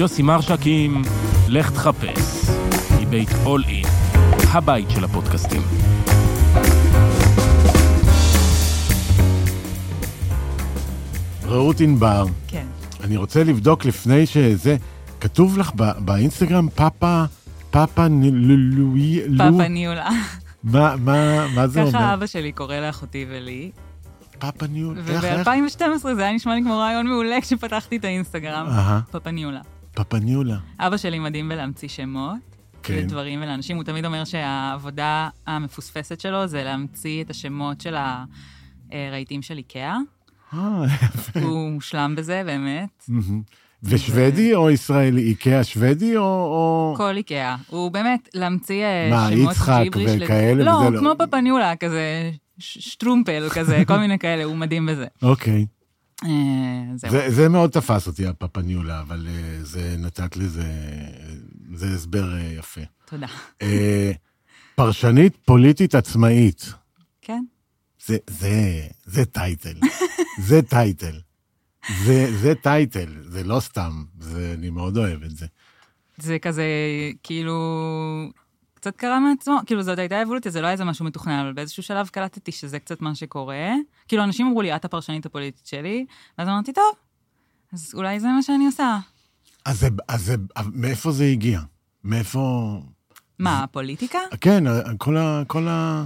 יוסי מרשק עם לך תחפש, מבית אול אין, הבית של הפודקאסטים. רעות ענבר, כן. אני רוצה לבדוק לפני שזה, כתוב לך באינסטגרם פאפה ניולה. מה זה אומר? ככה אבא שלי קורא לאחותי ולי. פאפה ניולה. וב-2012 זה היה נשמע לי כמו רעיון מעולה כשפתחתי את האינסטגרם. פאפה ניולה. פאפה ניולה. אבא שלי מדהים בלהמציא שמות. כן. לדברים ולאנשים. הוא תמיד אומר שהעבודה המפוספסת שלו זה להמציא את השמות של הרהיטים של איקאה. הוא מושלם בזה, באמת. ושוודי או ישראלי? איקאה שוודי או... כל איקאה. הוא באמת להמציא מה, שמות יצחק ג'יבריש. וכאלה? לא, כמו פפניולה, כזה שטרומפל, כזה, כל מיני כאלה, הוא מדהים בזה. אוקיי. זהו. זה מאוד תפס אותי, הפפניולה, אבל זה נתת לזה, זה הסבר יפה. תודה. פרשנית פוליטית עצמאית. כן. זה טייטל. זה טייטל. זה טייטל, זה לא סתם, אני מאוד אוהב את זה. זה כזה, כאילו, קצת קרה מעצמו, כאילו זאת הייתה אבולוציה, זה לא היה איזה משהו מתוכנן, אבל באיזשהו שלב קלטתי שזה קצת מה שקורה. כאילו אנשים אמרו לי, את הפרשנית הפוליטית שלי, ואז אמרתי, טוב, אז אולי זה מה שאני עושה. אז מאיפה זה הגיע? מאיפה... מה, הפוליטיקה? כן, כל ה...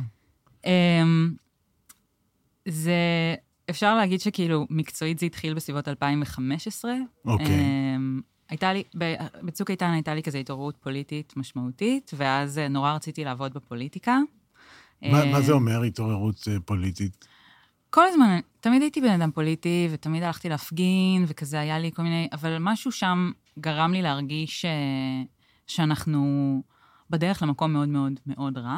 זה... אפשר להגיד שכאילו מקצועית זה התחיל בסביבות 2015. אוקיי. הייתה לי, בצוק איתן הייתה לי כזה התעוררות פוליטית משמעותית, ואז נורא רציתי לעבוד בפוליטיקה. מה זה אומר התעוררות פוליטית? כל הזמן, תמיד הייתי בן אדם פוליטי, ותמיד הלכתי להפגין, וכזה היה לי כל מיני, אבל משהו שם גרם לי להרגיש שאנחנו בדרך למקום מאוד מאוד מאוד רע,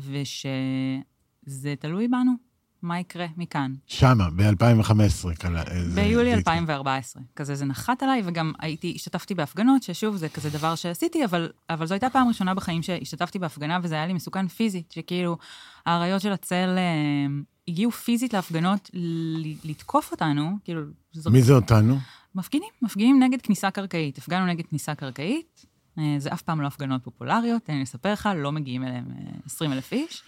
ושזה תלוי בנו. מה יקרה מכאן? שמה, ב-2015. ביולי 2014. כזה זה נחת עליי, וגם השתתפתי בהפגנות, ששוב, זה כזה דבר שעשיתי, אבל זו הייתה פעם ראשונה בחיים שהשתתפתי בהפגנה, וזה היה לי מסוכן פיזית, שכאילו, האריות של הצל הגיעו פיזית להפגנות לתקוף אותנו, כאילו... מי זה אותנו? מפגינים נגד כניסה קרקעית. הפגנו נגד כניסה קרקעית, זה אף פעם לא הפגנות פופולריות, אני אספר לך, לא מגיעים אליהם 20,000 איש,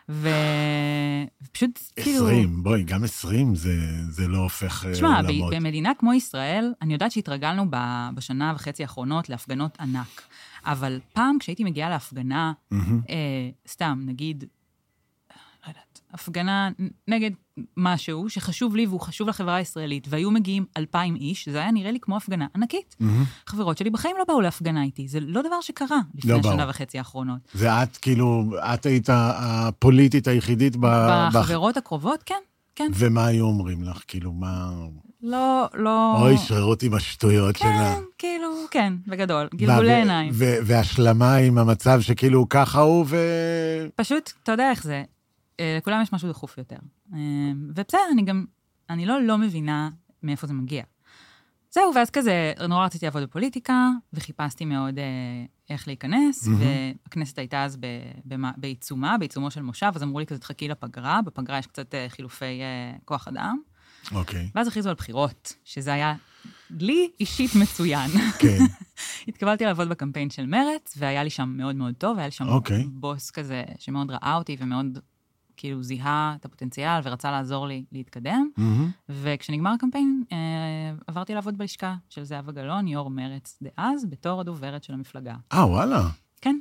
ופשוט כאילו... 20, בואי, גם 20 זה לא הופך עולמות. תשמע, במדינה כמו ישראל, אני יודעת שהתרגלנו בשנה וחצי האחרונות להפגנות ענק, אבל פעם כשהייתי מגיעה להפגנה, סתם, נגיד, לא יודעת, הפגנה נגד משהו שחשוב לי והוא חשוב לחברה הישראלית, והיו מגיעים 2,000 איש, זה היה נראה לי כמו הפגנה ענקית. חברות שלי בחיים לא באו להפגנה איתי, זה לא דבר שקרה לפני שנה וחצי האחרונות. ואת כאילו, את היית הפוליטית היחידית בחברות הקרובות, כן, כן. ומה היו אומרים לך? כאילו, מה... לא... אוי, שרירות עם השטויות שלה. כן, כאילו, כן, בגדול, גלגולי עיניים. והשלמה עם המצב שכאילו ככה הוא פשוט, אתה יודע איך זה, לכולם יש משהו דחוף יותר. ובסדר, אני לא מבינה מאיפה זה מגיע. זהו, ואז כזה, נורא רציתי לעבוד בפוליטיקה, וחיפשתי מאוד איך להיכנס, והכנסת הייתה אז בעיצומו של מושב, אז אמרו לי כזה, תחכי לפגרה, בפגרה יש קצת חילופי כוח אדם. אוקיי. ואז הכריזו על בחירות, שזה היה לי אישית מצוין. כן. התקבלתי לעבוד בקמפיין של מרץ, והיה לי שם מאוד מאוד טוב, והיה לי שם בוס כזה שמאוד ראה אותי, ומאוד כאילו זיהה את הפוטנציאל, ורצה לעזור לי להתקדם. וכשנגמר הקמפיין, עברתי לעבוד בלשכה של זהבה גלאון, יו"ר מרץ דאז, בתור הדוברת של המפלגה. וואלה. כן,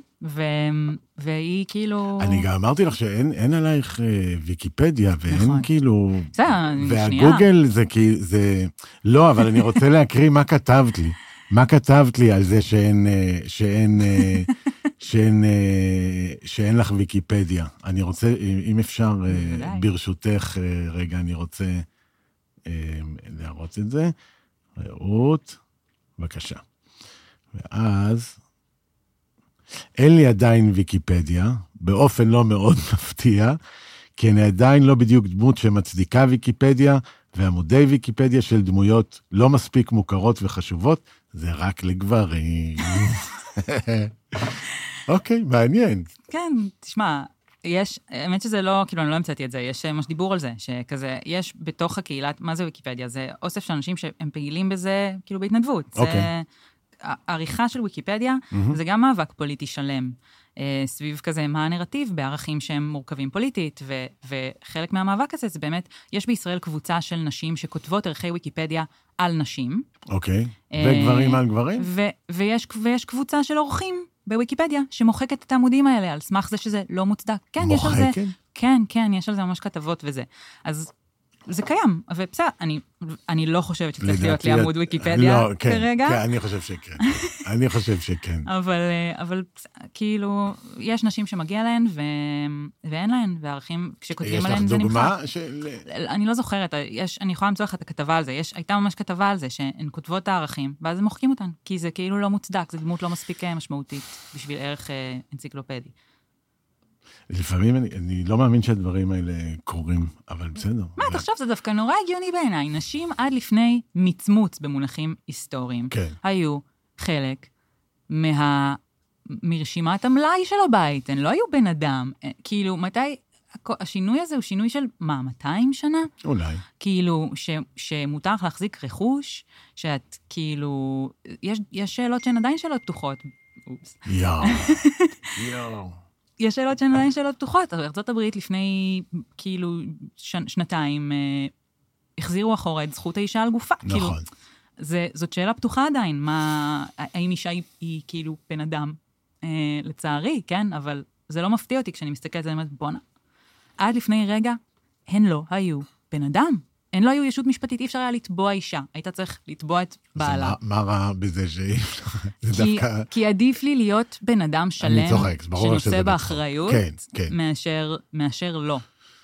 והיא כאילו... אני גם אמרתי לך שאין עלייך ויקיפדיה, ואין כאילו... זה, שנייה. והגוגל זה... לא, אבל אני רוצה להקריא מה כתבת לי. מה כתבת לי על זה שאין לך ויקיפדיה? אני רוצה, אם אפשר, ברשותך, רגע, אני רוצה להראות את זה. ראות, בבקשה. ואז... אין לי עדיין ויקיפדיה, באופן לא מאוד מפתיע, כי אני עדיין לא בדיוק דמות שמצדיקה ויקיפדיה, ועמודי ויקיפדיה של דמויות לא מספיק מוכרות וחשובות, זה רק לגברים. אוקיי, מעניין. כן, תשמע, האמת שזה לא, כאילו אני לא המצאתי את זה, יש ממש דיבור על זה, שכזה, יש בתוך הקהילת, מה זה ויקיפדיה? זה אוסף של אנשים שהם פעילים בזה, כאילו בהתנדבות. אוקיי. העריכה של ויקיפדיה, זה גם מאבק פוליטי שלם, סביב כזה מה הנרטיב בערכים שהם מורכבים פוליטית, וחלק מהמאבק הזה זה באמת, יש בישראל קבוצה של נשים שכותבות ערכי ויקיפדיה על נשים. אוקיי, וגברים על גברים? ויש קבוצה של עורכים בוויקיפדיה שמוחקת את העמודים האלה, על סמך זה שזה לא מוצדק. כן, יש על זה, כן, יש על זה ממש כתבות וזה. אז זה קיים, אבל בסדר, אני לא חושבת שצריך להיות לי עמוד ויקיפדיה כרגע. כן, אני חושב שכן. אבל כאילו, יש נשים שמגיע להן ואין להן, והערכים, כשכותבים עליהן זה נמחק. יש לך דוגמה? אני לא זוכרת, אני יכולה למצוא לך את הכתבה על זה, הייתה ממש כתבה על זה, שהן כותבות את הערכים, ואז הם מוחקים אותן, כי זה כאילו לא מוצדק, זה דמות לא מספיק משמעותית בשביל ערך אנציקלופדי. לפעמים אני לא מאמין שהדברים האלה קורים, אבל בסדר. מה, תחשוב, זה דווקא נורא הגיוני בעיניי. נשים עד לפני מצמוץ במונחים היסטוריים, היו חלק מרשימת המלאי של הבית, הן לא היו בן אדם. כאילו, מתי, השינוי הזה הוא שינוי של, 200 שנה? אולי. כאילו, שמותר לך להחזיק רכוש, שאת כאילו, יש שאלות שהן עדיין שאלות פתוחות. אופס. יש שאלות שהן עדיין שאלות פתוחות. ארצות הברית לפני כאילו שנתיים החזירו אחורה את זכות האישה על גופה. נכון. זאת שאלה פתוחה עדיין, האם אישה היא כאילו בן אדם, לצערי, כן? אבל זה לא מפתיע אותי כשאני מסתכלת, אני אומרת, בונה. עד לפני רגע, הן לא היו בן אדם. הן לא היו ישות משפטית, אי אפשר היה לתבוע אישה. היית צריך לתבוע את בעלה. מה רע בזה כי עדיף לי להיות בן אדם שלם, שנושא באחריות, מאשר לא.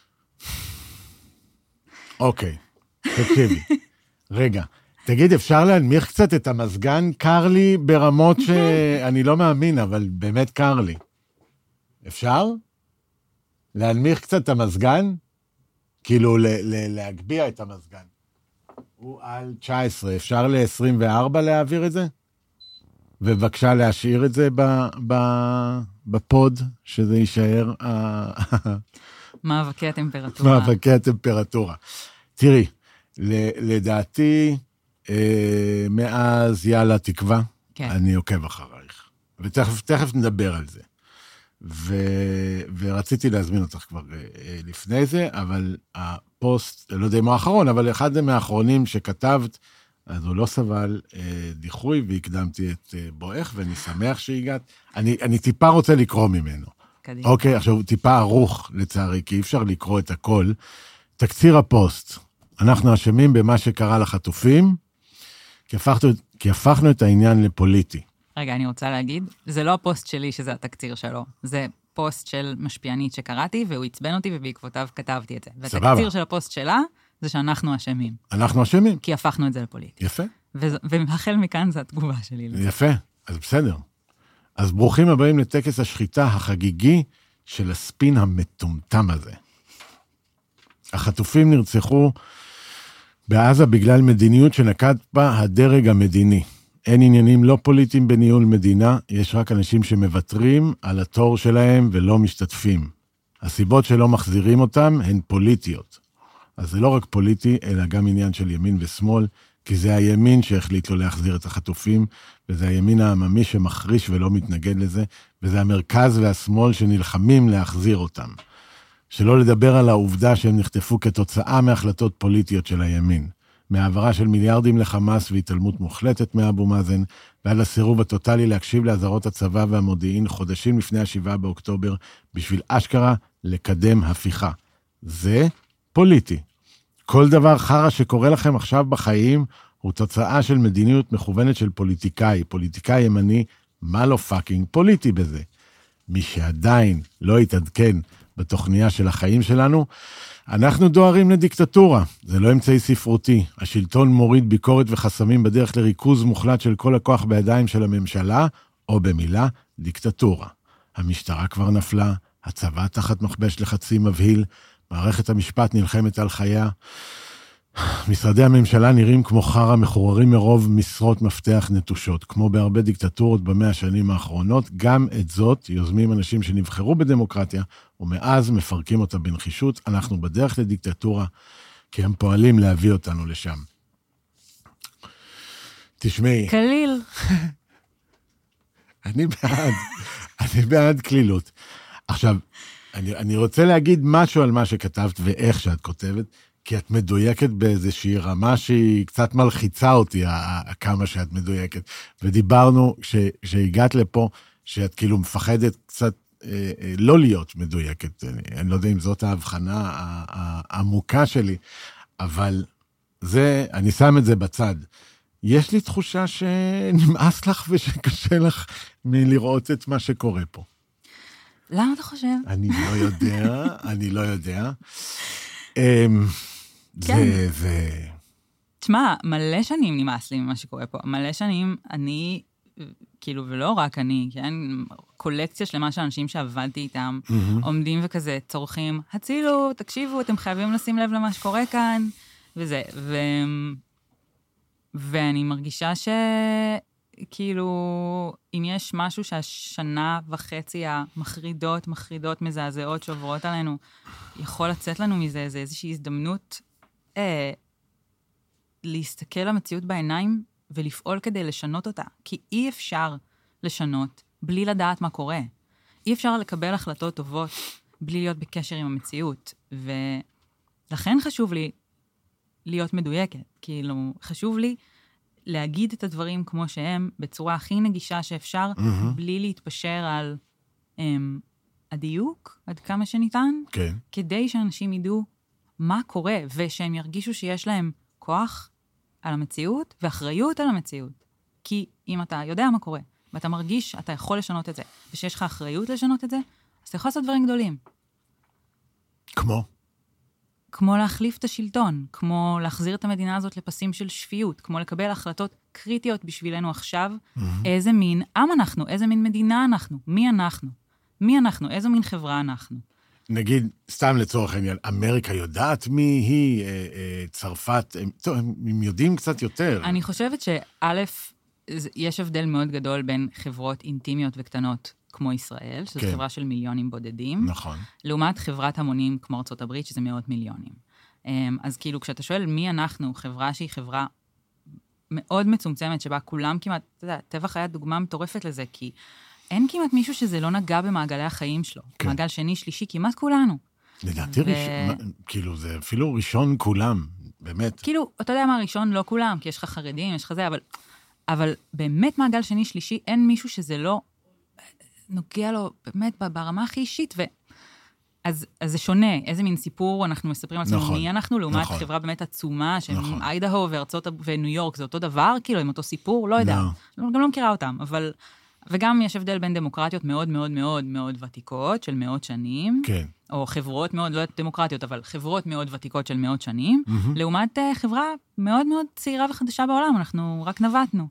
אוקיי, תקשיבי. רגע, תגיד, אפשר להנמיך קצת את המזגן? קר לי ברמות שאני לא מאמין, אבל באמת קר לי. אפשר? להנמיך קצת את המזגן? כאילו, להגביע את המזגן. הוא על 19, אפשר ל-24 להעביר את זה? ובבקשה להשאיר את זה בפוד, שזה יישאר... מאבקי הטמפרטורה. מאבקי הטמפרטורה. תראי, לדעתי, מאז יאללה תקווה, אני עוקב אחרייך. ותכף נדבר על זה. ורציתי להזמין אותך כבר לפני זה, אבל הפוסט, לא יודע מה האחרון, אבל אחד מהאחרונים שכתבת, אז הוא לא סבל דיחוי, והקדמתי את בואך, ואני שמח שהגעת. אני טיפה רוצה לקרוא ממנו. קדימה. אוקיי, עכשיו טיפה ערוך לצערי, כי אי אפשר לקרוא את הכל. תקציר הפוסט, אנחנו אשמים במה שקרה לחטופים, כי הפכנו את העניין לפוליטי. רגע, אני רוצה להגיד, זה לא הפוסט שלי שזה התקציר שלו, זה פוסט של משפיענית שקראתי, והוא הצבן אותי ובעקבותיו כתבתי את זה. והתקציר של הפוסט שלה, זה שאנחנו אשמים. אנחנו אשמים. כי הפכנו את זה לפוליטי. יפה. והחל מכאן זה התגובה שלי. יפה, אז בסדר. אז ברוכים הבאים לטקס השחיטה החגיגי של הספין המטומטם הזה. החטופים נרצחו בעזה בגלל מדיניות שנקט בה הדרג המדיני. אין עניינים לא פוליטיים בניהול מדינה, יש רק אנשים שמוותרים על התור שלהם ולא משתתפים. הסיבות שלא מחזירים אותם הן פוליטיות. אז זה לא רק פוליטי, אלא גם עניין של ימין ושמאל, כי זה הימין שהחליט לו להחזיר את החטופים, וזה הימין העממי שמחריש ולא מתנגד לזה, וזה המרכז והשמאל שנלחמים להחזיר אותם. שלא לדבר על העובדה שהם נחטפו כתוצאה מהחלטות פוליטיות של הימין. מהעברה של מיליארדים לחמאס והתעלמות מוחלטת מאבו מאזן, ועד הסירוב הטוטלי להקשיב להזהרות הצבא והמודיעין חודשים לפני 7 באוקטובר, בשביל אשכרה לקדם הפיכה. זה פוליטי. כל דבר חרא שקורה לכם עכשיו בחיים, הוא תוצאה של מדיניות מכוונת של פוליטיקאי ימני, מה לא פאקינג פוליטי בזה. מי שעדיין לא יתעדכן בתוכניה של החיים שלנו, אנחנו דוהרים לדיקטטורה, זה לא אמצעי ספרותי. השלטון מוריד ביקורת וחסמים בדרך לריכוז מוחלט של כל הכוח בידיים של הממשלה, או במילה, דיקטטורה. המשטרה כבר נפלה, הצבא תחת מכבש לחצים מבהיל, מערכת המשפט נלחמת על חייה, משרדי הממשלה נראים כמו חרא מחוררים מרוב משרות מפתח נטושות, כמו בהרבה דיקטטורות ב100 השנים האחרונות, גם את זאת יוזמים אנשים שנבחרו בדמוקרטיה, ומאז מפרקים אותה בנחישות, אנחנו בדרך לדיקטטורה, כי הם פועלים להביא אותנו לשם. תשמעי. קליל. אני בעד כלילות. עכשיו, אני רוצה להגיד משהו על מה שכתבת ואיך שאת כותבת, כי את מדויקת באיזושהי רמה שהיא קצת מלחיצה אותי, כמה שאת מדויקת. ודיברנו, שהגעת לפה, שאת כאילו מפחדת קצת לא להיות מדויקת. אני לא יודע אם זאת ההבחנה העמוקה שלי, אבל אני שם את זה בצד. יש לי תחושה שנמאס לך ושקשה לך מלראות את מה שקורה פה. למה אתה חושב? אני לא יודע. תשמע, מלא שנים נמאס לי ממה שקורה פה. מלא שנים אני, כאילו, ולא רק אני, כן? קולקציה שלמה של אנשים שעבדתי איתם, עומדים וכזה, צורכים, הצילו, תקשיבו, אתם חייבים לשים לב למה שקורה כאן, וזה. ואני מרגישה שכאילו, אם יש משהו שהשנה וחצי המחרידות, מזעזעות, שעוברות עלינו, יכול לצאת לנו מזה, זה איזושהי הזדמנות להסתכל למציאות בעיניים ולפעול כדי לשנות אותה. כי אי אפשר לשנות בלי לדעת מה קורה. אי אפשר לקבל החלטות טובות בלי להיות בקשר עם המציאות. ולכן חשוב לי להיות מדויקת. כאילו, חשוב לי להגיד את הדברים כמו שהם, בצורה הכי נגישה שאפשר, בלי להתפשר על הדיוק, עד כמה שניתן, כן. כדי שאנשים ידעו מה קורה, ושהם ירגישו שיש להם כוח על המציאות, ואחריות על המציאות. כי אם אתה יודע מה קורה, ואתה מרגיש שאתה יכול לשנות את זה, ושיש לך אחריות לשנות את זה, אז אתה יכול לעשות דברים גדולים. כמו להחליף את השלטון, כמו להחזיר את המדינה הזאת לפסים של שפיות, כמו לקבל החלטות קריטיות בשבילנו עכשיו, איזה מין עם אנחנו, איזה מין מדינה אנחנו, מי אנחנו, איזו מין חברה אנחנו. נגיד, סתם לצורך העניין, אמריקה יודעת מי היא, צרפת, הם יודעים קצת יותר. אני חושבת שא', יש הבדל מאוד גדול בין חברות אינטימיות וקטנות, כמו ישראל, שזו חברה של מיליונים בודדים. נכון. לעומת חברת המונים כמו ארצות הברית, שזה מאות מיליונים. אז כאילו, כשאתה שואל מי אנחנו, חברה שהיא חברה מאוד מצומצמת, שבה כולם כמעט, אתה יודע, טבח היה דוגמה מטורפת לזה, כי אין כמעט מישהו שזה לא נגע במעגלי החיים שלו. כן. מעגל שני, שלישי, כמעט כולנו. לדעתי כאילו, זה אפילו ראשון כולם, באמת. כאילו, אתה יודע מה, ראשון לא כולם, כי יש לך חרדים, יש לך זה, אבל באמת מעגל שני, שלישי, אין מישהו שזה לא נוגע לו באמת ברמה הכי אישית, אז זה שונה, איזה מין סיפור אנחנו מספרים על עצמנו, מי אנחנו, לעומת חברה באמת עצומה, שאיידהו וניו יורק, זה אותו דבר, כאילו, עם אותו סיפור, לא יודע, גם לא מכירה אותם, אבל, וגם יש הבדל בין דמוקרטיות מאוד מאוד מאוד מאוד ותיקות, של מאות שנים, או חברות מאוד, לא דמוקרטיות, אבל חברות מאוד ותיקות של מאות שנים, לעומת חברה מאוד מאוד צעירה וחדשה בעולם, אנחנו רק נבטנו.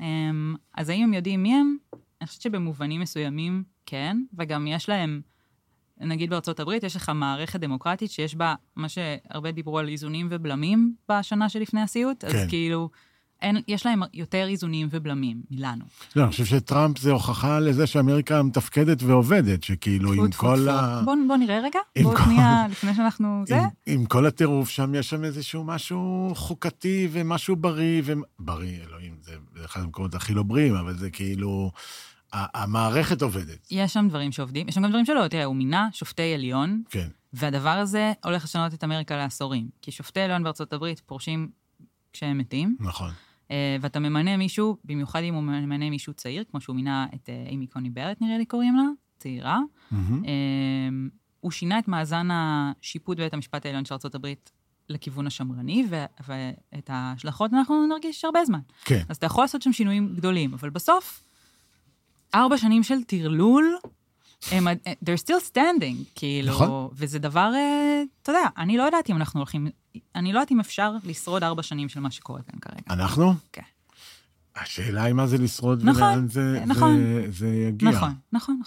אז האם הם יודעים מי הם? אני חושבת שבמובנים מסוימים כן, וגם יש להם, נגיד בארצות הברית, יש לך מערכת דמוקרטית שיש בה, מה שהרבה דיברו על איזונים ובלמים בשנה שלפני הסיוט, אז כאילו, יש להם יותר איזונים ובלמים מלנו. לא, אני חושב שטראמפ זה הוכחה לזה שאמריקה מתפקדת ועובדת, שכאילו עם כל ה... בוא נראה רגע, בוא שנייה לפני שאנחנו... עם כל הטירוף שם, יש שם איזשהו משהו חוקתי ומשהו בריא, בריא, אלוהים, זה אחד המקומות הכי לא בריאים, אבל זה כאילו... המערכת עובדת. יש שם דברים שעובדים, יש שם גם דברים שלא, תראה, הוא מינה שופטי עליון, כן. והדבר הזה הולך לשנות את אמריקה לעשורים, כי שופטי עליון בארצות הברית פורשים כשהם מתים. נכון. ואתה ממנה מישהו, במיוחד אם הוא ממנה מישהו צעיר, כמו שהוא מינה את אימי קוני ברט, נראה לי קוראים לה, צעירה. הוא שינה את מאזן השיפוט בית המשפט העליון של ארצות הברית לכיוון השמרני, ואת ההשלכות אנחנו נרגיש הרבה זמן. כן. אז אתה יכול לעשות שם שינויים גדולים, אבל בסוף, 4 שנים של תרלול, they're still standing, כאילו, נכון. וזה דבר, אתה יודע, אני לא יודעת אם אנחנו הולכים, אני לא יודעת אם אפשר לשרוד 4 שנים של מה שקורה כאן כרגע. אנחנו? כן. השאלה היא מה זה לשרוד, נכון, ולאן זה יגיע. נכון.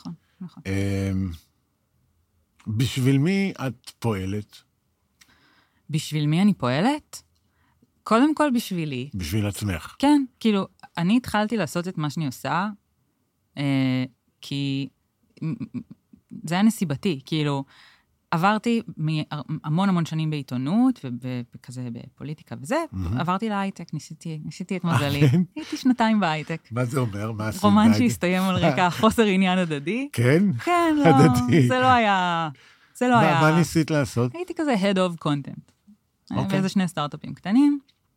בשביל מי את פועלת? בשביל מי אני פועלת? קודם כל בשבילי. בשביל עצמך. כן, כאילו, אני התחלתי לעשות את מה שאני עושה, כי זה היה נסיבתי, כאילו, עברתי המון שנים בעיתונות, וכזה בפוליטיקה וזה, עברתי להייטק, ניסיתי את מזלי. הייתי 2 בהייטק. מה זה אומר? מה עשית? רומן שהסתיים על רקע חוסר עניין הדדי. כן? כן, לא, הדדי. זה לא היה... מה ניסית לעשות? הייתי כזה head of content. ואיזה 2 סטארט-אפים קטנים.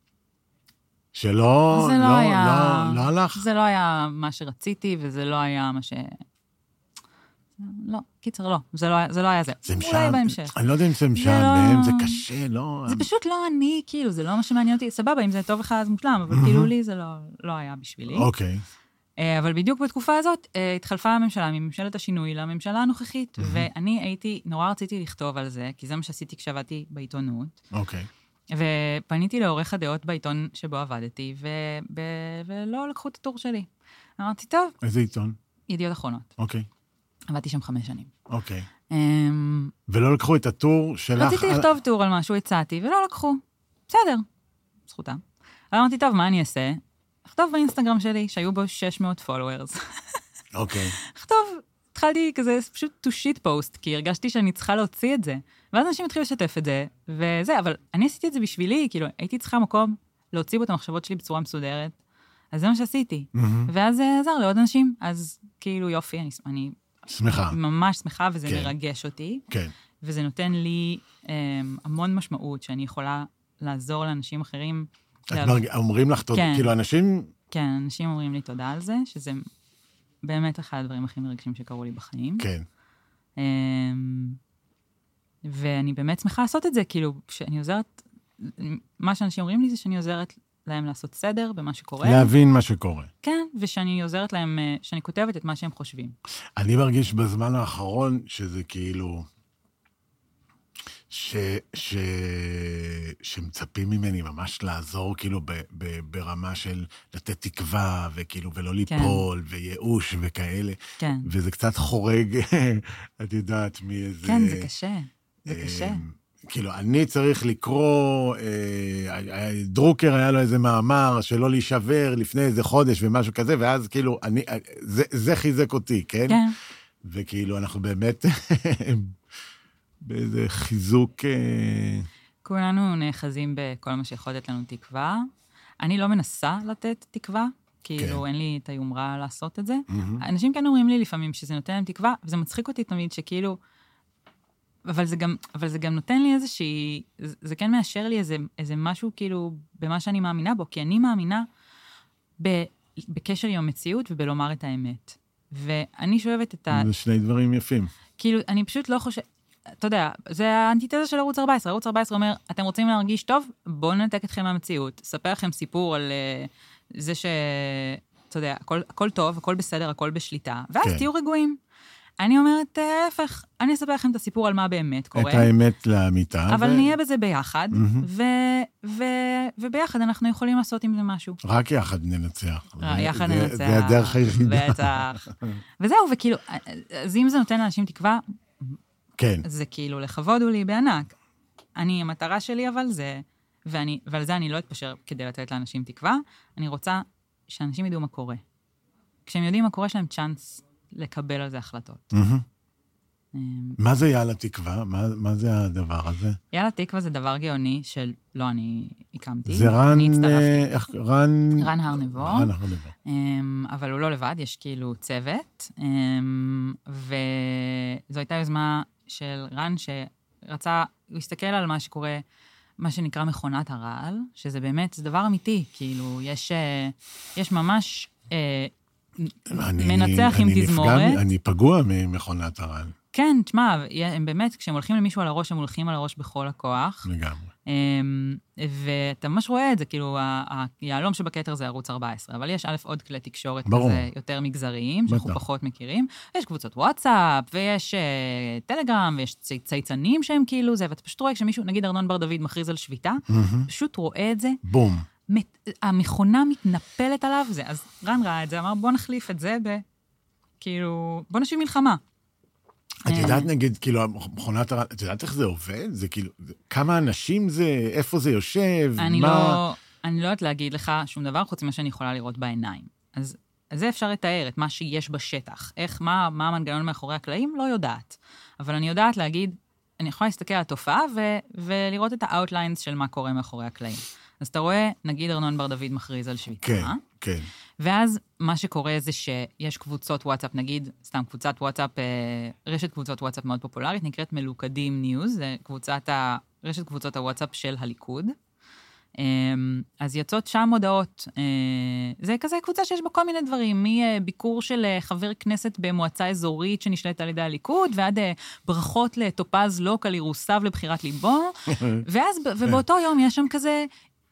שלא הלך? זה לא היה מה שרציתי, וזה לא היה מה ש... לא, קיצר, לא. זה לא היה זה. זה משם. אולי בהמשך. אני לא יודע אם זה משם, זה קשה, לא... זה פשוט לא אני, כאילו, זה לא מה שמעניין אותי. סבבה, אם זה טוב לך, אז מושלם, אבל כאילו לי זה לא היה בשבילי. אוקיי. אבל בדיוק בתקופה הזאת, התחלפה הממשלה מממשלת השינוי לממשלה הנוכחית, ואני נורא רציתי לכתוב על זה, כי זה מה שעשיתי כשעבדתי בעיתונות. אוקיי. ופניתי לעורך הדעות בעיתון שבו עבדתי, ולא לקחו את הטור שלי. אמרתי, טוב. איזה עיתון? ידיעות אחרונות. אוקיי. עבדתי שם 5 שנים. אוקיי. ולא לקחו את הטור שלך? רציתי לכתוב טור על משהו, הצעתי, ולא לקחו. בסדר, זכותם. אמרתי, טוב, מה אני אעשה? לכתוב באינסטגרם שלי, שהיו בו 600 followers. אוקיי. התחלתי כזה פשוט to shit post, כי הרגשתי שאני צריכה להוציא את זה. ואז אנשים התחילו לשתף את זה, וזה, אבל אני עשיתי את זה בשבילי, כאילו, הייתי צריכה מקום להוציא בו את המחשבות שלי בצורה מסודרת, אז זה מה שעשיתי. ואז זה עזר לעוד אנשים, אז כאילו יופי, אני שמחה. ממש שמחה, וזה מרגש אותי. כן. וזה נותן לי המון משמעות, שאני יכולה לעזור לאנשים אחרים. אומרים לך תודה, כאילו אנשים... כן, אנשים אומרים לי תודה על זה, שזה באמת אחד הדברים הכי מרגשים שקרו לי בחיים. כן. ואני באמת שמחה לעשות את זה, כאילו, שאני עוזרת, מה שאנשים אומרים לי זה שאני עוזרת להם לעשות סדר במה שקורה. להבין מה שקורה. כן, ושאני עוזרת להם, שאני כותבת את מה שהם חושבים. אני מרגיש בזמן האחרון שזה כאילו... שמצפים ממני ממש לעזור כאילו ברמה של לתת תקווה וכאילו ולא ליפול וייאוש וכאלה. כן. וזה קצת חורג, את יודעת, מאיזה... כן, זה קשה. זה קשה. כאילו, אני צריך לקרוא, דרוקר היה לו איזה מאמר שלא להישבר לפני איזה חודש ומשהו כזה, ואז כאילו, זה חיזק אותי, כן? כן. וכאילו, אנחנו באמת... באיזה חיזוק... כולנו נאחזים בכל מה שיכול לתת לנו תקווה. אני לא מנסה לתת תקווה, כאילו אין לי את היומרה לעשות את זה. אנשים כן אומרים לי לפעמים שזה נותן להם תקווה, וזה מצחיק אותי תמיד שכאילו... אבל זה גם נותן לי איזושהי... זה כן מאשר לי איזה משהו כאילו במה שאני מאמינה בו, כי אני מאמינה בקשר עם המציאות ובלומר את האמת. ואני שואבת את זה 2 דברים יפים. כאילו, אני פשוט לא חושב... אתה יודע, זה האנטיתזה של ערוץ 14. ערוץ 14 אומר, אתם רוצים להרגיש טוב? בואו ננתק אתכם מהמציאות. ספר לכם סיפור על זה ש... אתה יודע, הכל טוב, הכל בסדר, הכל בשליטה, ואז תהיו רגועים. אני אומרת, ההפך, אני אספר לכם את הסיפור על מה באמת קורה. את האמת לאמיתה. אבל נהיה בזה ביחד, וביחד אנחנו יכולים לעשות עם זה משהו. רק יחד ננצח. יחד ננצח. זה הדרך היחידה. בטח. וזהו, וכאילו, אז אם זה נותן לאנשים תקווה, כן. זה כאילו לכבוד הוא לי בענק. המטרה שלי אבל זה, ועל זה אני לא אתפשר כדי לתת לאנשים תקווה, אני רוצה שאנשים ידעו מה קורה. כשהם יודעים מה קורה, יש להם צ'אנס לקבל על זה החלטות. מה זה יאללה תקווה? מה זה הדבר הזה? יאללה תקווה זה דבר גאוני של, לא אני הקמתי. זה רן הרנבו. אבל הוא לא לבד, יש כאילו צוות. וזו הייתה יוזמה של רן שרצה, הוא הסתכל על מה שקורה, מה שנקרא מכונת הרעל, שזה באמת, זה דבר אמיתי, כאילו, יש ממש מנצח עם תזמורת. אני פגוע ממכונת הרעל. כן, תשמע, הם באמת, כשהם הולכים למישהו על הראש, הם הולכים על הראש בכל הכוח. לגמרי. ואתה ממש רואה את זה, כאילו, היעלום שבכתר זה ערוץ 14, אבל יש עוד כלי תקשורת כזה יותר מגזריים, שאנחנו פחות מכירים. יש קבוצות וואטסאפ, ויש טלגרם, ויש צייצנים שהם כאילו זה, ואתה פשוט רואה כשמישהו, נגיד ארנון בר דוד מכריז על שביתה, פשוט רואה את זה. בום. המכונה מתנפלת עליו, אז רן ראה את זה, אמר, בוא נחליף את זה כאילו, בוא נשיב מלחמה. את יודעת, נגיד, כאילו, מכונת הרעל, את יודעת איך זה עובד? זה כאילו, כמה אנשים זה, איפה זה יושב, אני לא יודעת להגיד לך שום דבר, חוץ ממה שאני יכולה לראות בעיניים. אז זה אפשר לתאר, את מה שיש בשטח. מה המנגנון מאחורי הקלעים? לא יודעת. אבל אני יודעת להגיד, אני יכולה להסתכל על התופעה ולראות את ה-outlines של מה קורה מאחורי הקלעים. אז אתה רואה, נגיד ארנון בר דוד מכריז על שביתה. כן, כן. ואז מה שקורה זה שיש קבוצות וואטסאפ, נגיד, סתם קבוצת וואטסאפ, רשת קבוצות וואטסאפ מאוד פופולרית, נקראת מלוכדים ניוז, זה רשת קבוצות הוואטסאפ של הליכוד. אז יוצאות שם הודעות, זה כזה קבוצה שיש בה כל מיני דברים, מביקור של חבר כנסת במועצה אזורית שנשלט על ידי הליכוד, ועד ברכות לטופז לוק על אירוסיו לבחירת ליבו, ובאותו יום יש שם כזה,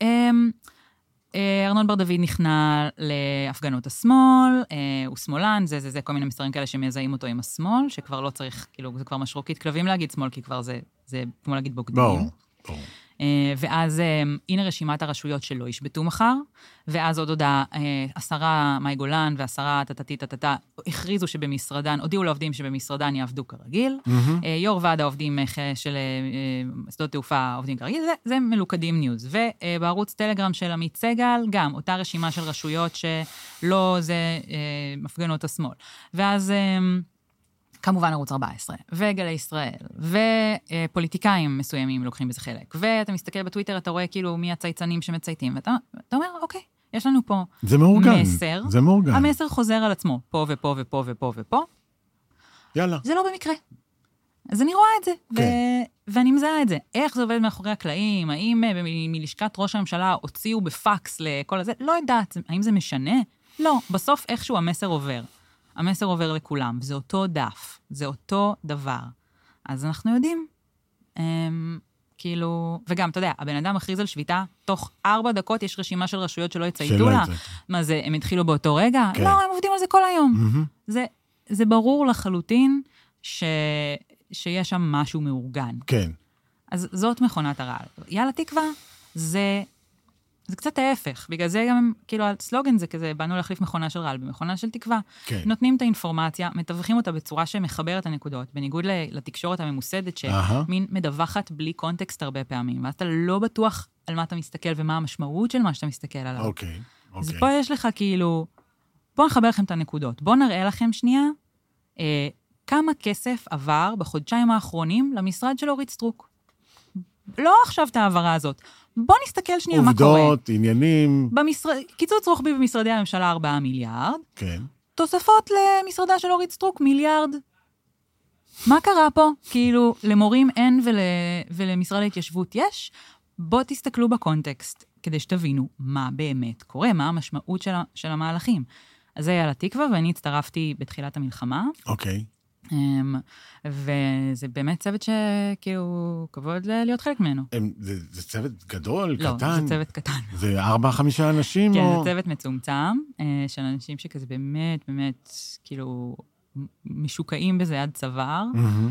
ארנון בר דוד נכנע להפגנות השמאל, הוא שמאלן, זה כל מיני מסרים כאלה שמזהים אותו עם השמאל, שכבר לא צריך, כאילו, זה כבר משרוקית כלבים להגיד שמאל, כי כבר זה כמו להגיד בוגדים. ברור. ואז הנה רשימת הרשויות שלא ישבטו מחר, ואז עוד הודעה, השרה מאי גולן והשרה טטטטטטטה הכריזו שבמשרדן, הודיעו לעובדים שבמשרדן יעבדו כרגיל, יו"ר ועד העובדים של שדות תעופה עובדים כרגיל, זה מלוכדים ניוז. ובערוץ טלגרם של עמית סגל, גם אותה רשימה של רשויות שלא זה מפגנות השמאל. ואז כמובן ערוץ 14, וגלי ישראל, ופוליטיקאים מסוימים לוקחים בזה חלק. ואתה מסתכל בטוויטר, אתה רואה כאילו מי הצייצנים שמצייתים, ואתה אומר, אוקיי, יש לנו פה מסר. זה מאורגן. המסר חוזר על עצמו, פה ופה ופה ופה ופה. יאללה. זה לא במקרה. אז אני רואה את זה, ואני מזהה את זה. איך זה עובד מאחורי הקלעים? האם מלשכת ראש הממשלה הוציאו בפקס לכל הזה? לא יודעת. האם זה משנה? לא. בסוף איכשהו המסר עובר. המסר עובר לכולם, וזה אותו דף, זה אותו דבר. אז אנחנו יודעים, כאילו, וגם, אתה יודע, הבן אדם מכריז על שביתה, תוך 4 דקות יש רשימה של רשויות שלא יצייתו לה. מה זה, הם התחילו באותו רגע? כן. לא, הם עובדים על זה כל היום. זה ברור לחלוטין שיש שם משהו מאורגן. כן. אז זאת מכונת הרעל. יאללה תקווה, זה קצת ההפך, בגלל זה גם, כאילו, הסלוגן זה כזה, באנו להחליף מכונה של רעל במכונה של תקווה. כן. נותנים את האינפורמציה, מתווכים אותה בצורה שמחברת הנקודות, בניגוד לתקשורת הממוסדת, שמין מדווחת בלי קונטקסט הרבה פעמים, ואז אתה לא בטוח על מה אתה מסתכל, ומה המשמעות של מה שאתה מסתכל עליו. אוקיי. אז פה יש לך כאילו, בואו נחבר לכם את הנקודות, בואו נראה לכם שנייה, כמה כסף עבר בחודשיים האחרונים למשרד של אורית סטרוק. לא עכשיו את העברה הזאת. בוא נסתכל שנייה מה קורה. עובדות, עניינים. קיצוץ רוחבי במשרדי הממשלה 4 מיליארד. כן. תוספות למשרדה של אורית סטרוק 1 מיליארד. מה קרה פה? כאילו, למורים אין ולמשרד ההתיישבות יש. בוא תסתכלו בקונטקסט, כדי שתבינו מה באמת קורה, מה המשמעות של המהלכים. אז זה היה לתקווה, ואני הצטרפתי בתחילת המלחמה. אוקיי. וזה באמת צוות שכאילו כבוד להיות חלק ממנו. זה צוות גדול, לא, קטן? זה צוות קטן. זה 4-5 אנשים? כן, זה צוות מצומצם, של אנשים שכזה באמת, באמת, כאילו, משוקעים בזה עד צוואר,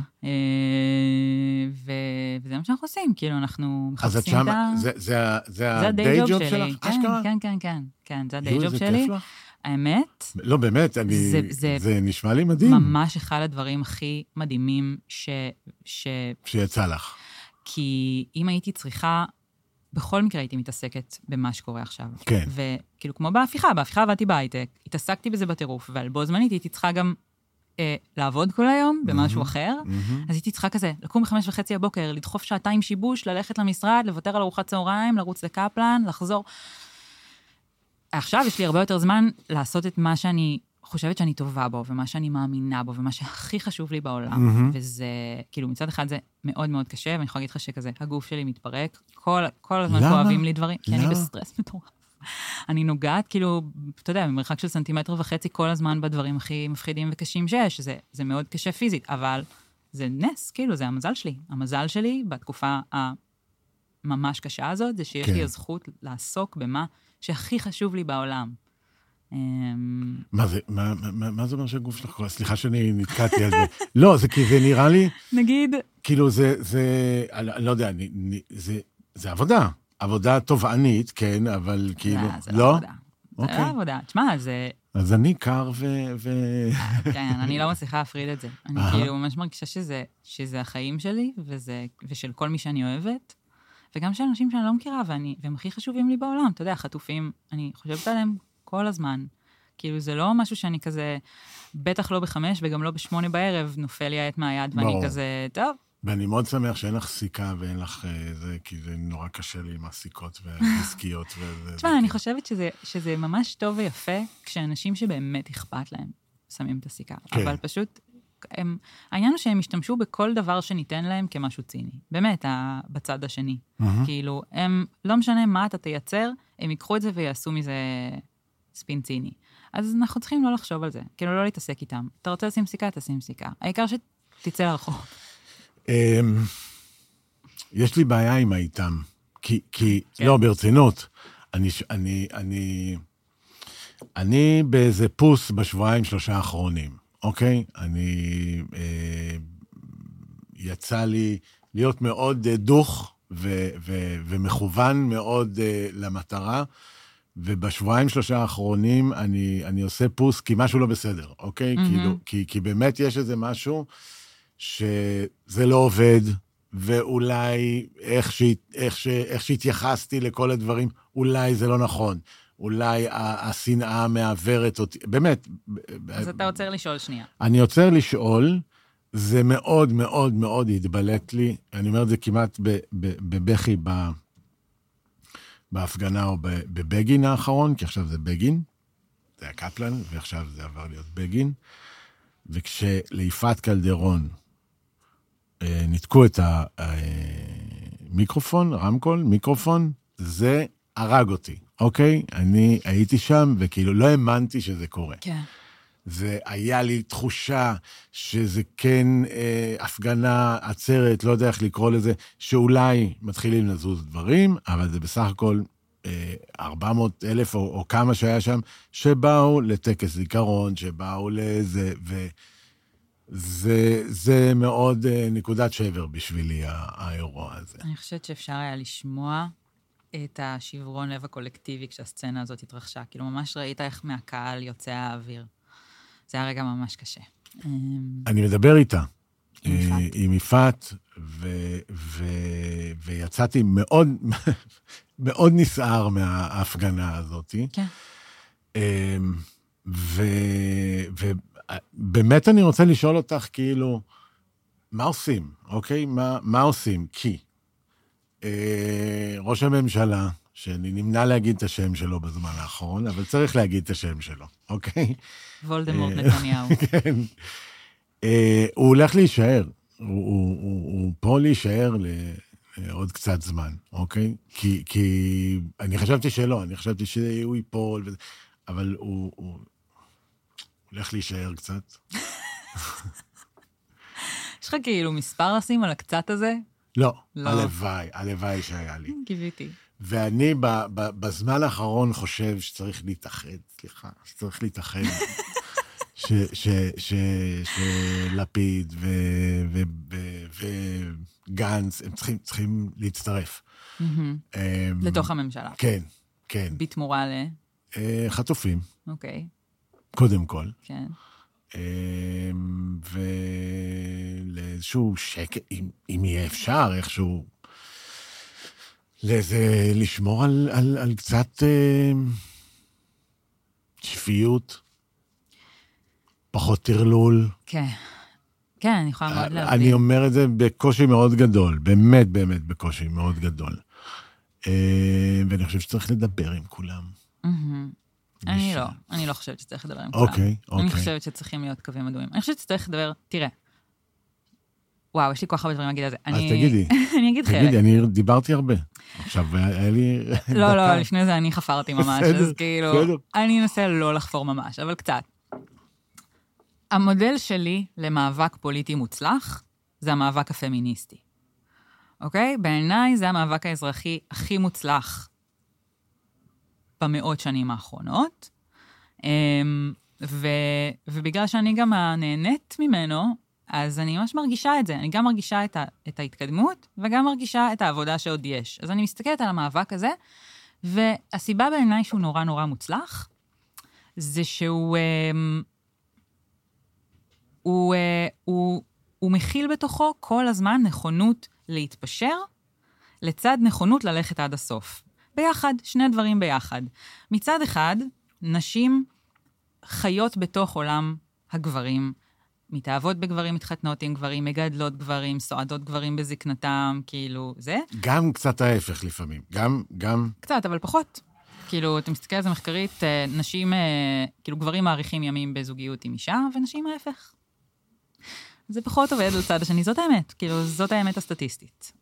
וזה מה שאנחנו עושים, כאילו, אנחנו מחפשים את ה... זה הדיי ג'וב שלך? אשכרה? כן, זה הדיי ג'וב שלי. האמת? לא, באמת, זה נשמע לי מדהים. ממש אחד הדברים הכי מדהימים שיצא לך. כי אם הייתי צריכה, בכל מקרה הייתי מתעסקת במה שקורה עכשיו. כן. וכאילו כמו בהפיכה עבדתי בהייטק, התעסקתי בזה בטירוף, אבל בו זמנית הייתי צריכה גם לעבוד כל היום במשהו אחר, אז הייתי צריכה כזה, לקום 5:30 הבוקר, לדחוף 2 שעות שיבוש, ללכת למשרד, לוותר על ארוחת צהריים, לרוץ לקפלן, לחזור. עכשיו יש לי הרבה יותר זמן לעשות את מה שאני חושבת שאני טובה בו, ומה שאני מאמינה בו, ומה שהכי חשוב לי בעולם. וזה, כאילו, מצד אחד זה מאוד מאוד קשה, ואני יכולה להגיד לך שכזה, הגוף שלי מתפרק, כל הזמן כואבים לי דברים, כי אני בסטרס מטורף. אני נוגעת, כאילו, אתה יודע, במרחק של 1.5 סנטימטר, כל הזמן בדברים הכי מפחידים וקשים שיש, זה מאוד קשה פיזית, אבל זה נס, כאילו, זה המזל שלי. המזל שלי בתקופה הממש קשה הזאת, זה שיש לי הזכות לעסוק במה שהכי חשוב לי בעולם. מה זה אומר שהגוף שלך? סליחה שאני נתקעתי על זה. לא, זה כי זה נראה לי... נגיד... כאילו אני לא יודע, זה עבודה. עבודה תובענית, כן, אבל כאילו... זה לא עבודה. זה לא עבודה. תשמע, זה... אז אני קר כן, אני לא מצליחה להפריד את זה. אני כאילו ממש מרגישה שזה החיים שלי, ושל כל מי שאני אוהבת. וגם של אנשים שאני לא מכירה, והם הכי חשובים לי בעולם. אתה יודע, חטופים, אני חושבת עליהם כל הזמן. כאילו, זה לא משהו שאני כזה, בטח לא ב5 וגם לא ב8 בערב, נופל לי העט מהיד, ואני כזה, טוב, ואני מאוד שמח שאין לך סיכה ואין לך זה, כי זה נורא קשה לי עם הסיכות והדיסקיות. תשמע, אני חושבת שזה ממש טוב ויפה, כשאנשים שבאמת אכפת להם שמים את הסיכה. אבל פשוט, העניין הוא שהם השתמשו בכל דבר שניתן להם כמשהו ציני. באמת, בצד השני. כאילו, הם, לא משנה מה אתה תייצר, הם ייקחו את זה ויעשו מזה ספין ציני. אז אנחנו צריכים לא לחשוב על זה, כאילו לא להתעסק איתם. אתה רוצה לשים סיכה, תשים סיכה. העיקר שתצא לרחוב. יש לי בעיה עם האיתם, כי לא, ברצינות, אני באיזה פוס בשבועיים 3 האחרונים, אוקיי? יצא לי להיות מאוד דוך ומכוון מאוד למטרה, ובשבועיים 3 האחרונים אני עושה פוס כי משהו לא בסדר, אוקיי? כי באמת יש איזה משהו שזה לא עובד, ואולי איך שהתייחסתי לכל הדברים, אולי זה לא נכון. אולי השנאה מעברת אותי, באמת. אז אתה עוצר לשאול שנייה. אני עוצר לשאול, זה מאוד מאוד מאוד התבלט לי, אני אומר את זה כמעט בבכי בהפגנה או בבגין האחרון, כי עכשיו זה בגין, זה היה קפלן, ועכשיו זה עבר להיות בגין, וכשליפעת קלדרון ניתקו את המיקרופון, רמקול, מיקרופון, זה הרג אותי, אוקיי? אני הייתי שם, וכאילו לא האמנתי שזה קורה. כן. זה היה לי תחושה שזה כן הפגנה, עצרת, לא יודע איך לקרוא לזה, שאולי מתחילים לזוז דברים, אבל זה בסך הכל 400,000 או כמה שהיה שם, שבאו לטקס זיכרון, שבאו לזה, זה מאוד נקודת שבר בשבילי, האירוע הזה. אני חושבת שאפשר היה לשמוע את השברון לב הקולקטיבי כשהסצנה הזאת התרחשה. כאילו ממש ראית איך מהקהל יוצא האוויר. זה היה רגע ממש קשה. אני מדבר איתה. עם יפעת, ויצאתי מאוד, מאוד נסער מההפגנה הזאת. כן. ובאמת אני רוצה לשאול אותך, כאילו, מה עושים, אוקיי? מה עושים? כי ראש הממשלה, שאני נמנע להגיד את השם שלו בזמן האחרון, אבל צריך להגיד את השם שלו, אוקיי? וולדמורט נתניהו. כן. הוא הולך להישאר, הוא פה להישאר לעוד קצת זמן, אוקיי? כי אני חשבתי שלא, אני חשבתי שהוא ייפול, אבל הוא הולך להישאר קצת. יש לך כאילו מספר לשים על הקצת הזה? לא, הלוואי שהיה לי. קיוויתי. ואני בזמן האחרון חושב שצריך להתאחד, שצריך להתאחד. שלפיד וגנץ, הם צריכים להצטרף. לתוך הממשלה. כן, כן. בתמורה חטופים. אוקיי. קודם כל. כן. ולאיזשהו שקט, אם יהיה אפשר, איכשהו, לשמור על קצת שפיות. פחות תרלול. כן. כן, אני יכולה מאוד להבין. אני אומר את זה בקושי מאוד גדול, באמת באמת בקושי מאוד גדול. ואני חושב שצריך לדבר עם כולם. אני לא חושבת שצריך לדבר עם כולם. אוקיי. אני חושבת שצריכים להיות קווים אדומים. אני חושבת שצריך לדבר, תראה. וואו, יש לי כל כך הרבה דברים להגיד על זה. אז תגידי. אני אגיד חלק. תגידי, אני דיברתי הרבה. עכשיו היה לי דקה. לא, לפני זה אני חפרתי ממש, אז כאילו, אני אנסה לא לחפור ממש, אבל קצת. המודל שלי למאבק פוליטי מוצלח, זה המאבק הפמיניסטי. אוקיי? בעיניי זה המאבק האזרחי הכי מוצלח במאות שנים האחרונות, ובגלל שאני גם נהנית ממנו, אז אני ממש מרגישה את זה. אני גם מרגישה את ההתקדמות, וגם מרגישה את העבודה שעוד יש. אז אני מסתכלת על המאבק הזה, והסיבה בעיניי שהוא נורא נורא מוצלח, זה שהוא הוא מכיל בתוכו כל הזמן נכונות להתפשר, לצד נכונות ללכת עד הסוף. ביחד, שני דברים ביחד. מצד אחד, נשים חיות בתוך עולם הגברים, מתאהבות בגברים, מתחתנות עם גברים, מגדלות גברים, סועדות גברים בזקנתם, כאילו, זה. גם קצת ההפך לפעמים. גם... קצת, אבל פחות. כאילו, אתה מסתכל על זה מחקרית, נשים, כאילו, גברים מעריכים ימים בזוגיות עם אישה, ונשים ההפך. זה פחות עובד לצד השני, זאת האמת. כאילו, זאת האמת הסטטיסטית.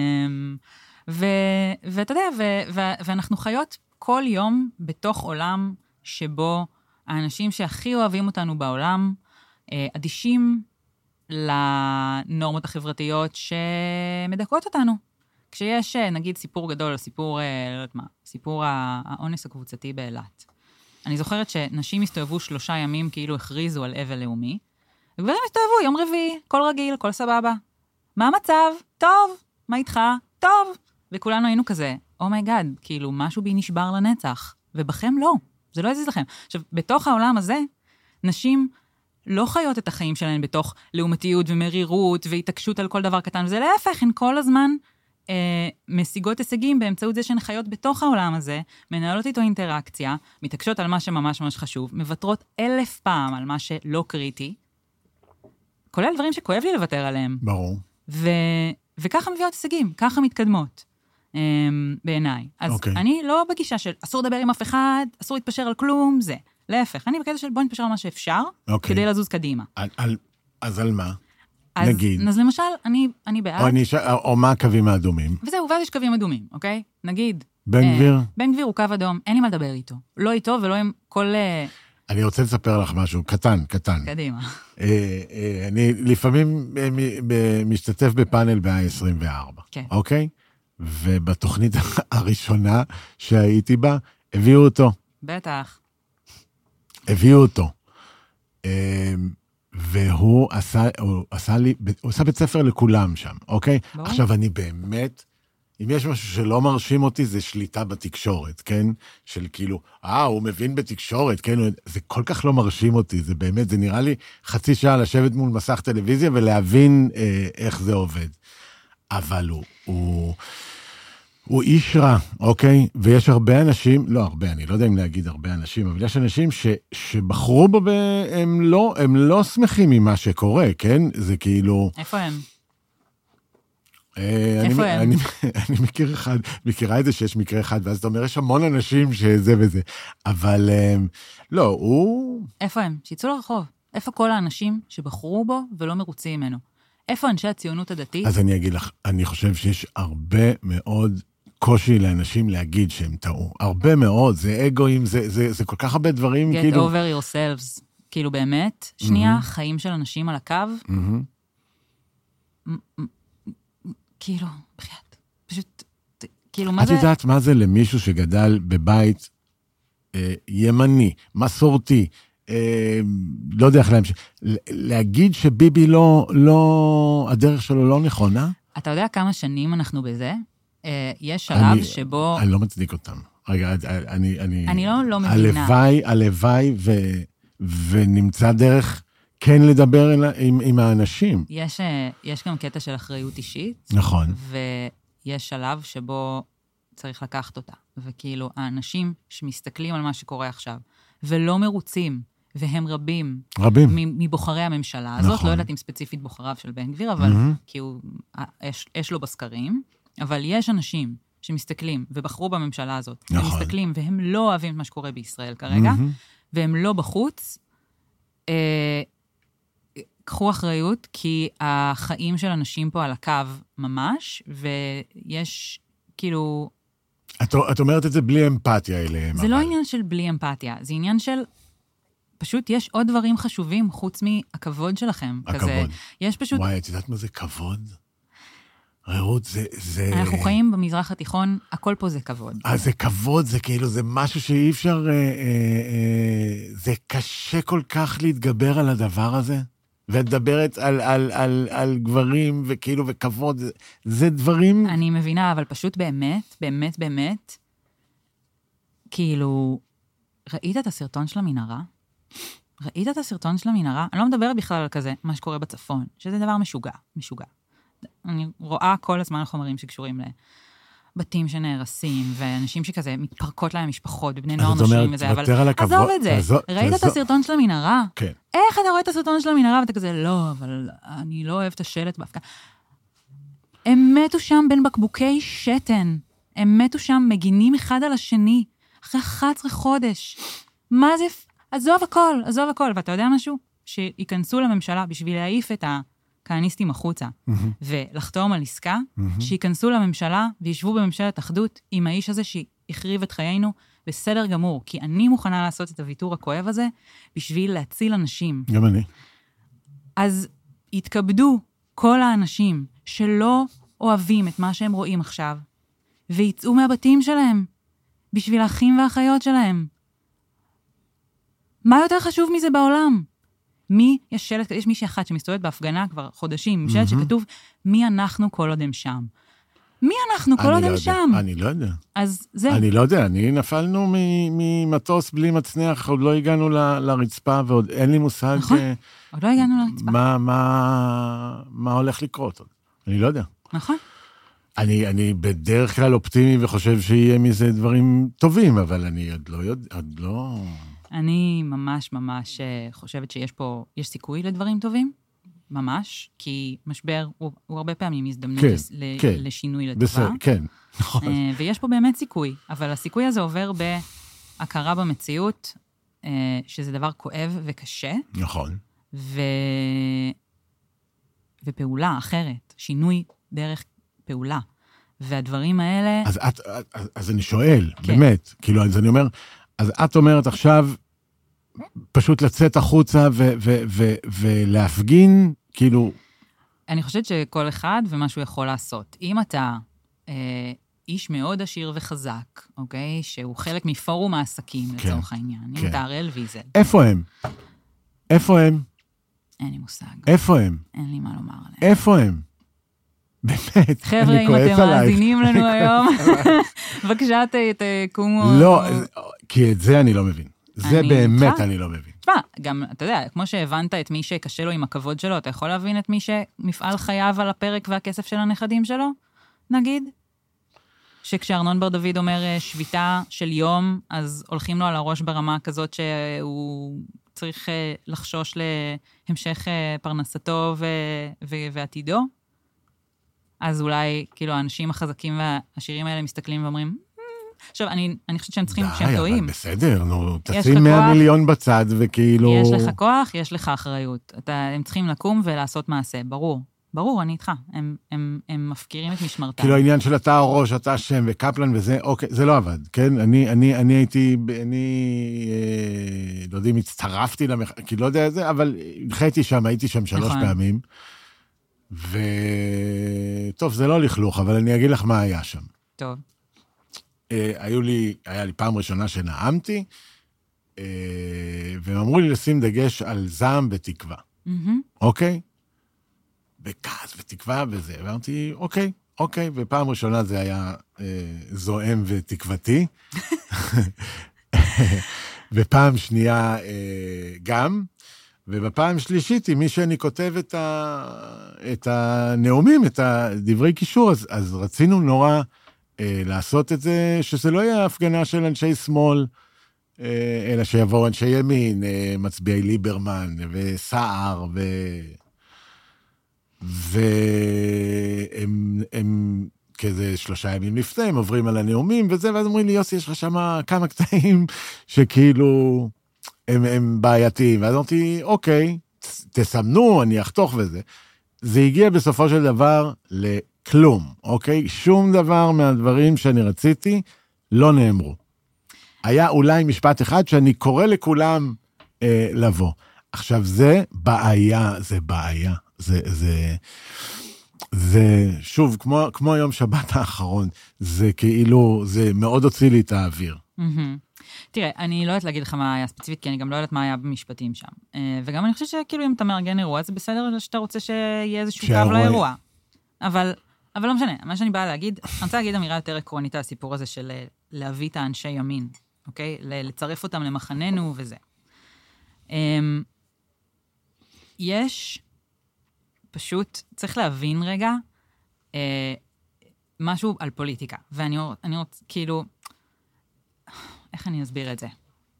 ואתה יודע, ואנחנו חיות כל יום בתוך עולם שבו האנשים שהכי אוהבים אותנו בעולם, אדישים לנורמות החברתיות שמדכאות אותנו. כשיש, נגיד, סיפור גדול, סיפור, לא יודעת מה, סיפור האונס הקבוצתי באילת. אני זוכרת שנשים הסתובבו 3 ימים כאילו הכריזו על אבל לאומי, וגברים הסתובבו יום רביעי, כל רגיל, כל סבבה. מה המצב? טוב. מה איתך? טוב. וכולנו היינו כזה, אומייגאד, כאילו משהו בי נשבר לנצח, ובכם לא. זה לא יזיז לכם. עכשיו, בתוך העולם הזה, נשים לא חיות את החיים שלהן בתוך לעומתיות ומרירות והתעקשות על כל דבר קטן, וזה להפך, הן כל הזמן משיגות הישגים באמצעות זה שהן חיות בתוך העולם הזה, מנהלות איתו אינטראקציה, מתעקשות על מה שממש ממש חשוב, מבטרות 1000 פעם על מה שלא קריטי, כולל דברים שכואב לי לוותר עליהם. ברור. וככה מביאות הישגים, ככה מתקדמות. בעיניי. אז אני לא בגישה של אסור לדבר עם אף אחד, אסור להתפשר על כלום, זה. להפך, אני בקטע של בוא נתפשר על מה שאפשר, כדי לזוז קדימה. אז על מה? נגיד. אז למשל, אני בעד. או מה הקווים האדומים? וזהו, ואז יש קווים אדומים, אוקיי? נגיד. בן גביר? בן גביר הוא קו אדום, אין לי מה לדבר איתו. לא איתו ולא עם כל... אני רוצה לספר לך משהו, קטן. קדימה. אני לפעמים משתתף בפאנל ב-24, אוקיי? ובתוכנית הראשונה שהייתי בה, הביאו אותו. בטח. הביאו אותו. והוא עשה בית ספר לכולם שם, אוקיי? ברור. עכשיו אני באמת, אם יש משהו שלא מרשים אותי, זה שליטה בתקשורת, כן? של כאילו, הוא מבין בתקשורת, כן? זה כל כך לא מרשים אותי, זה באמת, זה נראה לי חצי שעה לשבת מול מסך טלוויזיה ולהבין איך זה עובד. אבל הוא איש רע, אוקיי? ויש הרבה אנשים, לא הרבה, אני לא יודע אם להגיד הרבה אנשים, אבל יש אנשים שבחרו בו הם לא שמחים ממה שקורה, כן? זה כאילו... איפה הם? אני מכירה את זה שיש מקרה אחד, ואז אתה אומר, יש המון אנשים שזה וזה, אבל לא, הוא... איפה הם? שיצאו לרחוב. איפה כל האנשים שבחרו בו ולא מרוצים ממנו? איפה אנשי הציונות הדתית? אז אני אגיד לך, אני חושב שיש הרבה מאוד קושי לאנשים להגיד שהם טעו. הרבה מאוד, זה אגואים, זה כל כך הרבה דברים, Get כאילו... over yourselves. כאילו באמת, שנייה, חיים של אנשים על הקו, כאילו, בחייאת, פשוט, כאילו, מה זה... את יודעת מה זה למישהו שגדל בבית ימני, מסורתי, לא יודע איך להמשיך, להגיד שביבי לא, הדרך שלו לא נכונה? אתה יודע כמה שנים אנחנו בזה? יש שלב שבו... אני לא מצדיק אותם. רגע, אני לא מבינה. הלוואי ונמצא דרך כן לדבר עם האנשים. יש גם קטע של אחריות אישית. נכון. ויש שלב שבו צריך לקחת אותה. וכאילו, האנשים שמסתכלים על מה שקורה עכשיו, ולא מרוצים, והם רבים. מבוחרי הממשלה הזאת, נכון. לא יודעת אם ספציפית בוחריו של בן גביר, אבל כי יש לו בסקרים, אבל יש אנשים שמסתכלים ובחרו בממשלה הזאת, נכון. הם מסתכלים והם לא אוהבים מה שקורה בישראל כרגע, והם לא בחוץ, קחו אחריות, כי החיים של אנשים פה על הקו ממש, ויש כאילו... את אומרת את זה בלי אמפתיה אליהם. זה לא עניין של בלי אמפתיה, זה עניין של... פשוט יש עוד דברים חשובים חוץ מהכבוד שלכם. הכבוד. כזה. יש פשוט... וואי, את יודעת מה זה כבוד? רעות, זה... אנחנו חיים במזרח התיכון, הכל פה זה כבוד. זה כבוד, זה כאילו, זה משהו שאי אפשר... זה קשה כל כך להתגבר על הדבר הזה. ואת מדברת על גברים וכאילו, וכבוד, זה דברים... אני מבינה, אבל פשוט באמת, באמת, באמת, כאילו, ראית את הסרטון של המנהרה? ראית את הסרטון של המנהרה? אני לא מדברת בכלל על כזה, מה שקורה בצפון, שזה דבר משוגע. אני רואה כל הזמן חומרים שקשורים בתים שנהרסים, ואנשים שכזה מתפרקות להם משפחות, ובני נוער זאת אומרת, נושרים וזה, אבל תוותר על הכבוד. עזוב את זה. ראית את הסרטון של המנהרה? כן. איך אתה רואה את הסרטון של המנהרה, ואתה כזה, לא, אבל אני לא אוהב את השלט בהפקה. הם מתו שם בין בקבוקי שתן. הם מתו שם מגינים אחד על השני, אחרי 11 חודש. מה זה? עזוב הכל. ואתה יודע משהו? שיכנסו לממשלה בשביל להעיף את הכהניסטים החוצה, ולחתום על עסקה, שיכנסו לממשלה וישבו בממשלת אחדות עם האיש הזה שהחריב את חיינו, בסדר גמור, כי אני מוכנה לעשות את הוויתור הכואב הזה, בשביל להציל אנשים. גם אני. אז יתכבדו כל האנשים שלא אוהבים את מה שהם רואים עכשיו, ויצאו מהבתים שלהם, בשביל האחים והאחיות שלהם. מה יותר חשוב מזה בעולם? יש מישהי אחת שמסתובבת בהפגנה כבר חודשים, משלט שכתוב, מי אנחנו כל עוד הם שם? מי אנחנו כל עוד הם שם? אני לא יודע. אז זה... אני לא יודע, נפלנו ממטוס בלי מצנח, עוד לא הגענו לרצפה, ועוד אין לי מושג... נכון, עוד לא הגענו לרצפה. מה הולך לקרות עוד? אני לא יודע. נכון. אני בדרך כלל אופטימי וחושב שיהיה מזה דברים טובים, אבל אני עוד לא... אני ממש חושבת שיש סיכוי לדברים טובים, ממש, כי משבר הוא הרבה פעמים הזדמנות לשינוי לטובה. בסדר, כן, נכון. ויש פה באמת סיכוי, אבל הסיכוי הזה עובר בהכרה במציאות, שזה דבר כואב וקשה. נכון. ופעולה אחרת, שינוי דרך פעולה. והדברים האלה... אז אני שואל, באמת, כאילו, אז אני אומר, אז את אומרת עכשיו, פשוט לצאת החוצה ולהפגין, כאילו... אני חושבת שכל אחד ומה שהוא יכול לעשות. אם אתה איש מאוד עשיר וחזק, אוקיי? שהוא חלק מפורום העסקים, לצורך העניין. אם אתה הראל ויזל. איפה הם? אין לי מושג. איפה הם? אין לי מה לומר עליהם. איפה הם? באמת, חבר'ה, אם אתם מאזינים לנו היום, בבקשה תקומו... לא, כי את זה אני לא מבין. זה באמת אני לא מבין. תשמע, גם, אתה יודע, כמו שהבנת את מי שקשה לו עם הכבוד שלו, אתה יכול להבין את מי שמפעל חייו על הפרק והכסף של הנכדים שלו, נגיד? שכשארנון בר דוד אומר שביתה של יום, אז הולכים לו על הראש ברמה כזאת שהוא צריך לחשוש להמשך פרנסתו ועתידו. אז אולי, כאילו, האנשים החזקים והעשירים האלה מסתכלים ואומרים, עכשיו, אני חושבת שהם צריכים, שהם טועים. אבל בסדר, נו, תשים 100 מיליון בצד וכאילו... יש לך כוח, יש לך אחריות. הם צריכים לקום ולעשות מעשה, ברור, אני איתך. הם מפקירים את משמרתם. כאילו העניין של אתה הראש, אתה השם וקפלן וזה, אוקיי, זה לא עבד, כן? אני הייתי, לא יודע אם הצטרפתי כי לא יודע זה, אבל הייתי שם 3 פעמים. טוב, זה לא לכלוך, אבל אני אגיד לך מה היה שם. טוב. היה לי פעם ראשונה שנאמתי, והם אמרו לי לשים דגש על זעם ותקווה. אוקיי? בכעס ותקווה וזה. ואמרתי, אוקיי, ופעם ראשונה זה היה זועם ותקוותי, ופעם שנייה גם, ובפעם שלישית, מי שאני כותב את הנאומים, את הדברי קישור, אז רצינו נורא לעשות את זה, שזה לא יהיה הפגנה של אנשי שמאל, אלא שיבואו אנשי ימין, מצביעי ליברמן וסער, והם כזה 3 ימים לפני, הם עוברים על הנאומים וזה, ואז אומרים לי, יוסי, יש לך שם כמה קטעים שכאילו הם בעייתיים, ואז אמרתי, אוקיי, תסמנו, אני אחתוך וזה. זה הגיע בסופו של דבר לכלום, אוקיי? שום דבר מהדברים שאני רציתי לא נאמרו. היה אולי משפט אחד שאני קורא לכולם לבוא. עכשיו, זה בעיה. זה שוב, כמו יום שבת האחרון, זה כאילו, זה מאוד הוציא לי את האוויר. תראה, אני לא יודעת להגיד לך מה היה ספציפית, כי אני גם לא יודעת מה היה במשפטים שם. וגם אני חושבת שכאילו אם אתה מארגן אירוע, זה בסדר שאתה רוצה שיהיה איזשהו קו לאירוע. אבל לא משנה, מה שאני באה להגיד, אני רוצה להגיד אמירה יותר עקרונית על הסיפור הזה של להביא את האנשי ימין, אוקיי? לצרף אותם למחננו וזה. יש, פשוט, צריך להבין רגע, משהו על פוליטיקה, ואני רוצה, כאילו, איך אני אסביר את זה?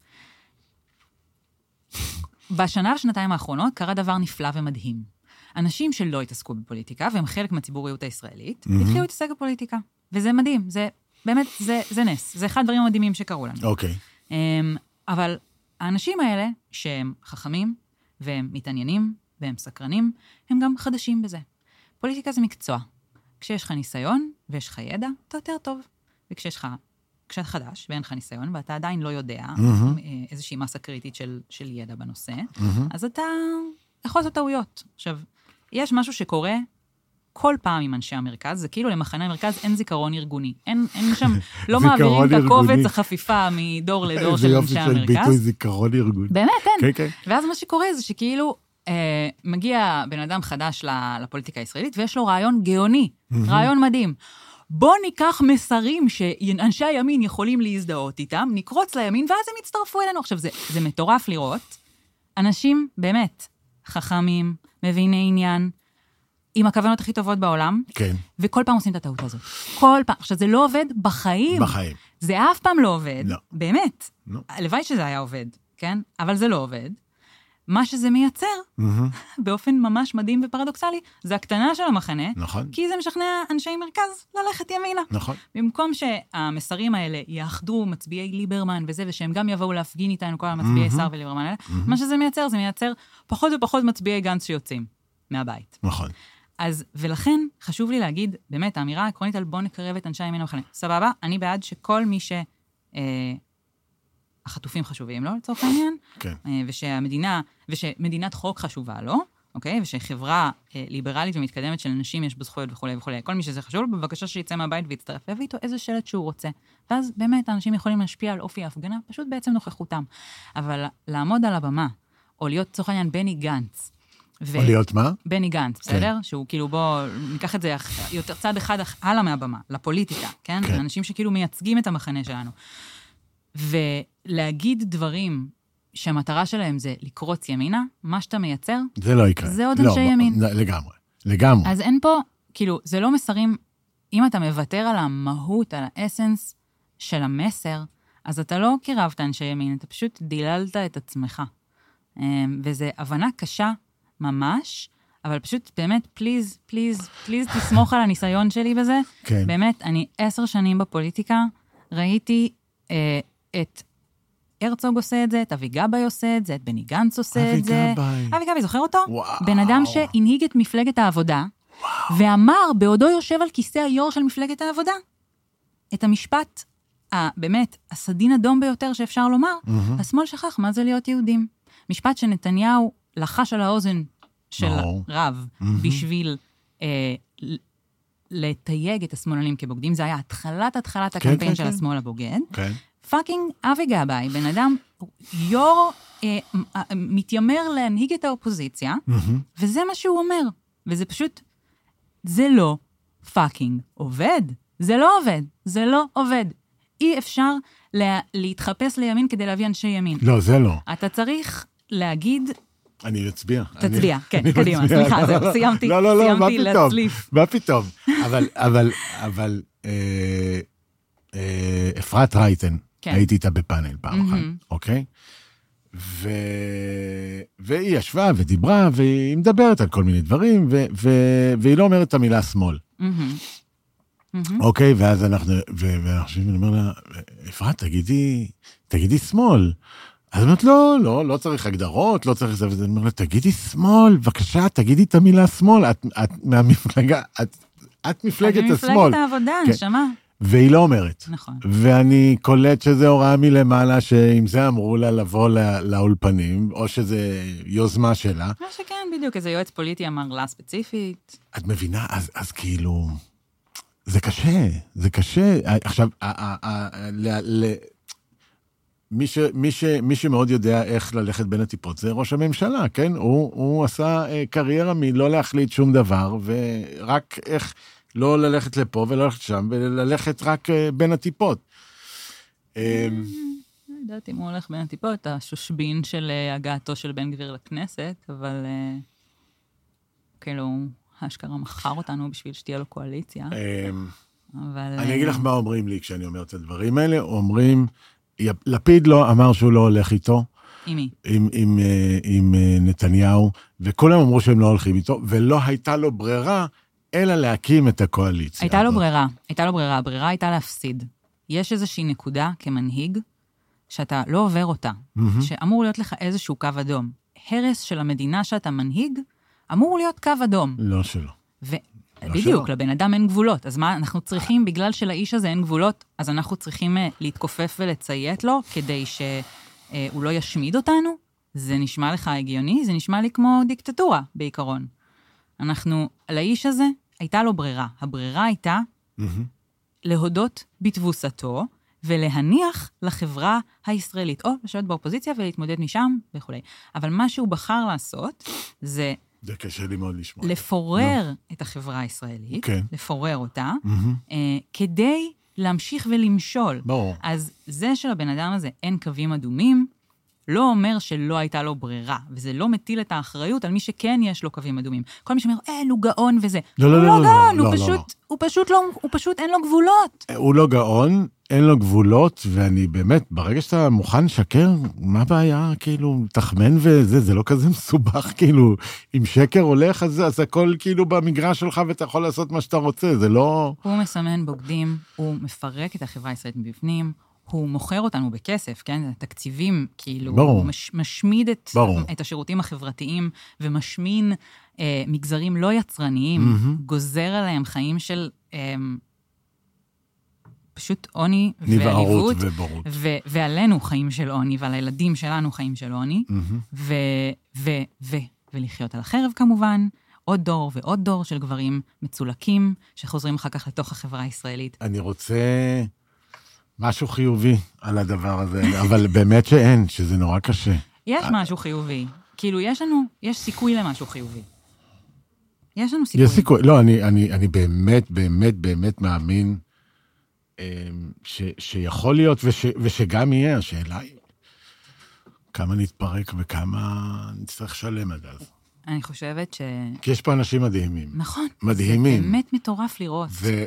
בשנה ושנתיים האחרונות קרה דבר נפלא ומדהים. אנשים שלא התעסקו בפוליטיקה, והם חלק מהציבוריות הישראלית, התחילו להתעסק בפוליטיקה. וזה מדהים, זה באמת, זה נס. זה אחד הדברים המדהימים שקרו לנו. אוקיי. אבל האנשים האלה, שהם חכמים, והם מתעניינים, והם סקרנים, הם גם חדשים בזה. פוליטיקה זה מקצוע. כשיש לך ניסיון, ויש לך ידע, אתה יותר טוב. כשאת חדש, ואין לך ניסיון, ואתה עדיין לא יודע איזושהי מסה קריטית של ידע בנושא, אז אתה יכול לעשות טעויות. עכשיו, יש משהו שקורה כל פעם עם אנשי המרכז, זה כאילו למחנה המרכז אין זיכרון ארגוני. אין שם, לא מעבירים את הקובץ החפיפה מדור לדור של אנשי המרכז. זה יופי של ביטוי זיכרון ארגוני. באמת, אין. כן. ואז מה שקורה זה שכאילו, מגיע בן אדם חדש לפוליטיקה הישראלית, ויש לו רעיון גאוני, רעיון מדהים. בוא ניקח מסרים שאנשי הימין יכולים להזדהות איתם, נקרוץ לימין, ואז הם יצטרפו אלינו. עכשיו, זה מטורף לראות. אנשים באמת חכמים, מביני עניין, עם הכוונות הכי טובות בעולם, כן. וכל פעם עושים את הטעות הזאת. כל פעם. עכשיו, זה לא עובד בחיים. בחיים. זה אף פעם לא עובד. לא. באמת. לא. הלוואי שזה היה עובד, כן? אבל זה לא עובד. מה שזה מייצר, באופן ממש מדהים ופרדוקסלי, זה הקטנה של המחנה, נכון. כי זה משכנע אנשי מרכז ללכת ימינה. נכון. במקום שהמסרים האלה יאחדו מצביעי ליברמן וזה, ושהם גם יבואו להפגין איתנו כל המצביעי שר וליברמן האלה, מה שזה מייצר, זה מייצר פחות ופחות מצביעי גנץ שיוצאים מהבית. נכון. אז, ולכן חשוב לי להגיד, באמת, האמירה העקרונית על בוא נקרב את אנשי הימין למחנה. סבבה, אני בעד שכל מי החטופים חשובים לו, לצורך העניין, כן. ושמדינת חוק חשובה לו, אוקיי? ושחברה ליברלית ומתקדמת של אנשים יש בזכויות וכו' וכו'. כל מי שזה חשוב לו, בבקשה שיצא מהבית ויצטרף, ויביא איתו איזה שלט שהוא רוצה. ואז באמת האנשים יכולים להשפיע על אופי ההפגנה, פשוט בעצם נוכחותם. אבל לעמוד על הבמה, או להיות, לצורך העניין, בני גנץ, או להיות מה? בני גנץ, בסדר? שהוא כאילו בוא, ניקח את זה יותר צעד אחד הלאה מהבמה, לפוליטיקה, כן? אנשים שכאילו מייצגים את המחנה שלנו. ולהגיד דברים שהמטרה שלהם זה לקרוץ ימינה, מה שאתה מייצר, זה לא יקרה. זה עוד אנשי ימין. לגמרי. אז אין פה, כאילו, זה לא מסרים, אם אתה מוותר על המהות, על האסנס של המסר, אז אתה לא קירבת אנשי ימין, אתה פשוט דיללת את עצמך. וזו הבנה קשה ממש, אבל פשוט באמת, פליז, תסמוך על הניסיון שלי בזה. כן. באמת, אני 10 שנים בפוליטיקה, ראיתי את הרצוג עושה את זה, את אבי גבאי עושה את זה, את בני גנץ עושה את זה. אבי גבאי, זוכר אותו? וואו. בן אדם שהנהיג את מפלגת העבודה, ואמר, בעודו יושב על כיסא היו"ר של מפלגת העבודה, את המשפט, באמת, הסדין אדום ביותר שאפשר לומר, השמאל שכח מה זה להיות יהודים. משפט שנתניהו לחש על האוזן של רב, בשביל לתייג את השמאלנים כבוגדים, זה היה התחלת הקמפיין של השמאל הבוגד. פאקינג אבי גבאי, בן אדם, יור מתיימר להנהיג את האופוזיציה, וזה מה שהוא אומר. וזה פשוט, זה לא פאקינג עובד. זה לא עובד. אי אפשר להתחפש לימין כדי להביא אנשי ימין. לא, זה לא. אתה צריך להגיד... אני אצביע. תצביע, כן, קדימה, סליחה, זהו, סיימתי להצליף. מה פתאום? אבל אפרת רייטן, הייתי איתה בפאנל פעם אחת, אוקיי? והיא ישבה ודיברה, והיא מדברת על כל מיני דברים, והיא לא אומרת את המילה שמאל. אוקיי, ואז אנחנו אומר לה, אפרת, תגידי שמאל. אז אומרת, לא צריך הגדרות, לא צריך זה, וזה אומר לה, תגידי שמאל, בבקשה, תגידי את המילה שמאל, את מהמפלגה, את מפלגת השמאל. מפלגת העבודה, נשמה. והיא לא אומרת. נכון. ואני קולט שזה הוראה מלמעלה, שעם זה אמרו לה לבוא לאולפנים, או שזה יוזמה שלה. מה שכן, בדיוק, איזה יועץ פוליטי אמר לה ספציפית. את מבינה? אז כאילו, זה קשה. עכשיו, מי שמאוד יודע איך ללכת בין הטיפות, זה ראש הממשלה, כן? הוא עשה קריירה מלא להחליט שום דבר, ורק איך לא ללכת לפה ולא ללכת שם, וללכת רק בין הטיפות. לא יודעת אם הוא הולך בין הטיפות, השושבין של הגעתו של בן גביר לכנסת, אבל כאילו, האשכרה מכר אותנו בשביל שתהיה לו קואליציה. אבל... אני אגיד לך מה אומרים לי כשאני אומר את הדברים האלה, אומרים, לפיד לא אמר שהוא לא הולך איתו. עם מי? עם נתניהו, וכולם אמרו שהם לא הולכים איתו, ולא הייתה לו ברירה, אלא להקים את הקואליציה. הייתה לו ברירה, הברירה הייתה להפסיד. יש איזושהי נקודה כמנהיג, שאתה לא עובר אותה, שאמור להיות לך איזשהו קו אדום. הרס של המדינה שאתה מנהיג, אמור להיות קו אדום. לא שלא. בדיוק, לבן אדם אין גבולות. אז מה אנחנו צריכים, בגלל שלאיש הזה אין גבולות, אז אנחנו צריכים להתכופף ולציית לו, כדי שהוא לא ישמיד אותנו? זה נשמע לך הגיוני? זה נשמע לי כמו דיקטטורה, בעיקרון. לאיש הזה הייתה לו ברירה. הברירה הייתה להודות בתבוסתו, ולהניח לחברה הישראלית, או לשבת באופוזיציה ולהתמודד משם וכו'. אבל מה שהוא בחר לעשות, זה קשה לי מאוד לשמוע. לפורר את החברה הישראלית, כן. לפורר אותה, כדי להמשיך ולמשול. ברור. אז זה שלבן אדם הזה אין קווים אדומים, לא אומר שלא הייתה לו ברירה, וזה לא מטיל את האחריות על מי שכן יש לו קווים אדומים. כל מי שאומר, הוא גאון וזה. לא, הוא לא גאון, הוא פשוט אין לו גבולות. הוא לא גאון, אין לו גבולות, ואני באמת, ברגע שאתה מוכן לשקר, מה הבעיה? כאילו, תחמן וזה, זה לא כזה מסובך, כאילו, אם שקר הולך, אז הכל כאילו במגרש שלך, ואתה יכול לעשות מה שאתה רוצה, זה לא... הוא מסמן בוגדים, הוא מפרק את החברה הישראלית מבפנים, הוא מוכר אותנו בכסף, כן? התקציבים, כאילו, הוא משמיד את השירותים החברתיים, ומשמין מגזרים לא יצרניים, גוזר עליהם חיים של פשוט עוני ועליבות, ועלינו חיים של עוני, ועל הילדים שלנו חיים של עוני, ולחיות על החרב כמובן, עוד דור ועוד דור של גברים מצולקים, שחוזרים אחר כך לתוך החברה הישראלית. אני רוצה משהו חיובי על הדבר הזה, אבל באמת שאין, שזה נורא קשה. יש משהו חיובי. כאילו, יש סיכוי למשהו חיובי. יש לנו סיכוי. יש סיכוי. לא, אני באמת, באמת, באמת מאמין שיכול להיות, ושגם יהיה, השאלה היא, כמה נתפרק וכמה נצטרך שלם עד אז. אני חושבת כי יש פה אנשים מדהימים. נכון. מדהימים. זה באמת מטורף לראות.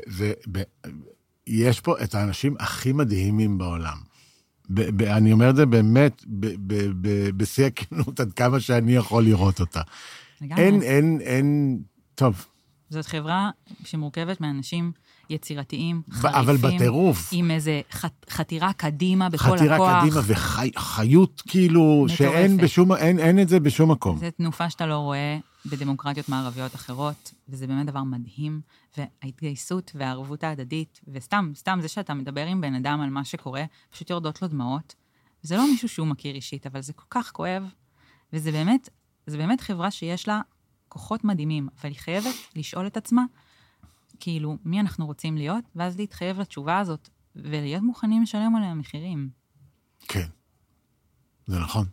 יש פה את האנשים הכי מדהימים בעולם. אני אומר את זה באמת, בשיא הכנות, עד כמה שאני יכול לראות אותה. אין, טוב. זאת חברה שמורכבת מאנשים יצירתיים, חריפים. אבל בטירוף. עם איזה חתירה קדימה בכל הכוח. חתירה קדימה וחיות כאילו, שאין אין את זה בשום מקום. זה תנופה שאתה לא רואה בדמוקרטיות מערביות אחרות, וזה באמת דבר מדהים, וההתגייסות והערבות ההדדית, וסתם זה שאתה מדבר עם בן אדם על מה שקורה, פשוט יורדות לו דמעות, וזה לא מישהו שהוא מכיר אישית, אבל זה כל כך כואב, וזה באמת חברה שיש לה כוחות מדהימים, אבל היא חייבת לשאול את עצמה, כאילו, מי אנחנו רוצים להיות, ואז להתחייב לתשובה הזאת, ולהיות מוכנים לשלם עליה מחירים. כן, זה נכון.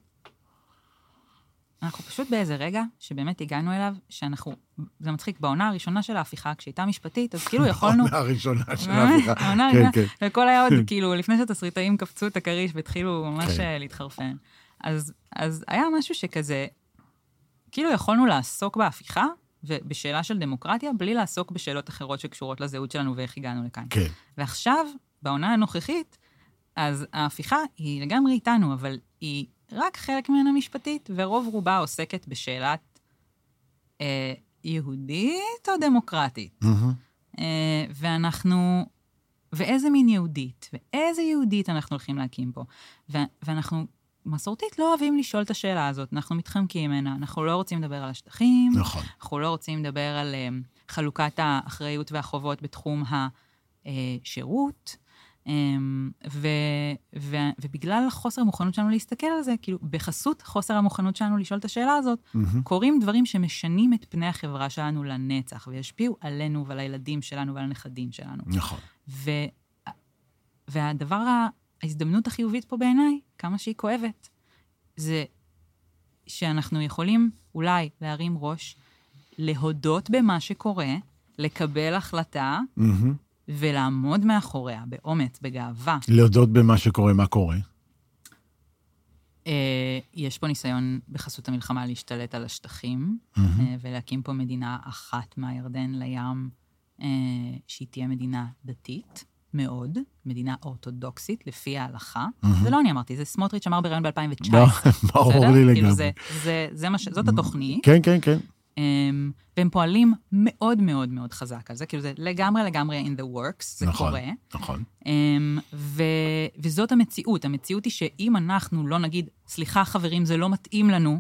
אנחנו פשוט באיזה רגע שבאמת הגענו אליו, זה מצחיק, בעונה הראשונה של ההפיכה, כשהייתה משפטית, אז כאילו יכולנו... בעונה הראשונה של ההפיכה. כן. וכל היה עוד, כאילו, לפני שהתסריטאים קפצו את הכריש, והתחילו ממש להתחרפן. אז היה משהו שכזה, כאילו יכולנו לעסוק בהפיכה, ובשאלה של דמוקרטיה, בלי לעסוק בשאלות אחרות שקשורות לזהות שלנו, ואיך הגענו לכאן. כן. ועכשיו, בעונה הנוכחית, אז ההפיכה היא לגמרי איתנו, אבל היא רק חלק ממנה משפטית, ורוב רובה עוסקת בשאלת יהודית או דמוקרטית. ואיזה מין יהודית, ואיזה יהודית אנחנו הולכים להקים פה. ואנחנו מסורתית לא אוהבים לשאול את השאלה הזאת, אנחנו מתחמקים ממנה, אנחנו לא רוצים לדבר על השטחים, נכון. אנחנו לא רוצים לדבר על חלוקת האחריות והחובות בתחום השירות, ובגלל חוסר המוכנות שלנו להסתכל על זה, כאילו בחסות חוסר המוכנות שלנו לשאול את השאלה הזאת, קורים דברים שמשנים את פני החברה שלנו לנצח, וישפיעו עלינו ועל הילדים שלנו ועל הנכדים שלנו. נכון. ההזדמנות החיובית פה בעיניי, כמה שהיא כואבת, זה שאנחנו יכולים אולי להרים ראש, להודות במה שקורה, לקבל החלטה, ולעמוד מאחוריה, באומץ, בגאווה. להודות במה שקורה, מה קורה? יש פה ניסיון בחסות המלחמה להשתלט על השטחים, ולהקים פה מדינה אחת מהירדן לים, שהיא תהיה מדינה דתית, מאוד, מדינה אורתודוקסית, לפי ההלכה. זה לא אני אמרתי, זה סמוטריץ' אמר ברעיון ב-2019. ברור לי לגמרי. זאת התוכנית. כן, כן, כן. והם פועלים מאוד מאוד מאוד חזק על זה, כאילו זה לגמרי in the works, זה קורה. נכון. וזאת המציאות. המציאות היא שאם אנחנו לא נגיד, סליחה חברים, זה לא מתאים לנו,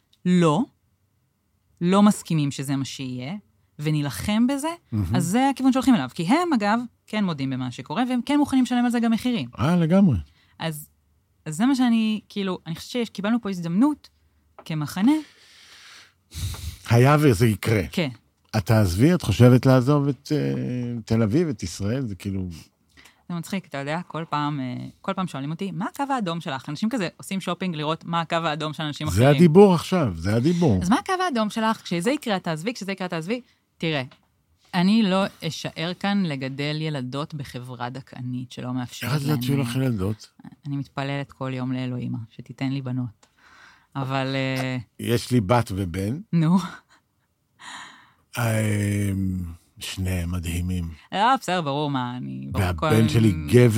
לא מסכימים שזה מה שיהיה, ונלחם בזה, אז זה הכיוון שהולכים אליו. כי הם, אגב, כן מודים במה שקורה, והם כן מוכנים לשלם על זה גם מחירים. לגמרי. אז זה מה שאני, כאילו, אני חושבת שקיבלנו פה הזדמנות, כמחנה. היה וזה יקרה. כן. את תעזבי, את חושבת לעזוב את תל אביב, את ישראל, זה כאילו... זה מצחיק, אתה יודע, כל פעם שואלים אותי, מה הקו האדום שלך? אנשים כזה עושים שופינג לראות מה הקו האדום של אנשים אחרים. זה הדיבור עכשיו, זה הדיבור. אז מה הקו האדום שלך? כשזה יקרה, תעזבי, תראה, אני לא אשאר כאן לגדל ילדות בחברה דכאנית שלא מאפשרת להן. איך את שיהיו לך ילדות? אני מתפללת כל יום לאלוהימה, שתיתן לי בנות. אבל... יש לי בת ובן. נו. שניהם מדהימים. בסדר, ברור מה, אני... והבן שלי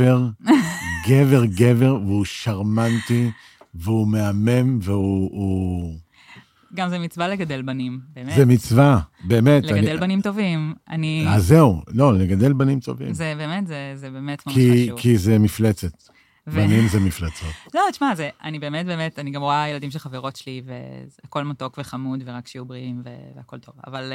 גבר, והוא שרמנטי, והוא מהמם, והוא... גם זה מצווה לגדל בנים, באמת. זה מצווה, באמת. לגדל בנים טובים. אז זהו, לא, לגדל בנים טובים. זה באמת, זה באמת ממש חשוב. כי זה מפלצת. בנים זה מפלצות. לא, תשמע, אני באמת, אני גם רואה ילדים של חברות שלי, והכל מתוק וחמוד, ורק שיהיו בריאים, והכל טוב. אבל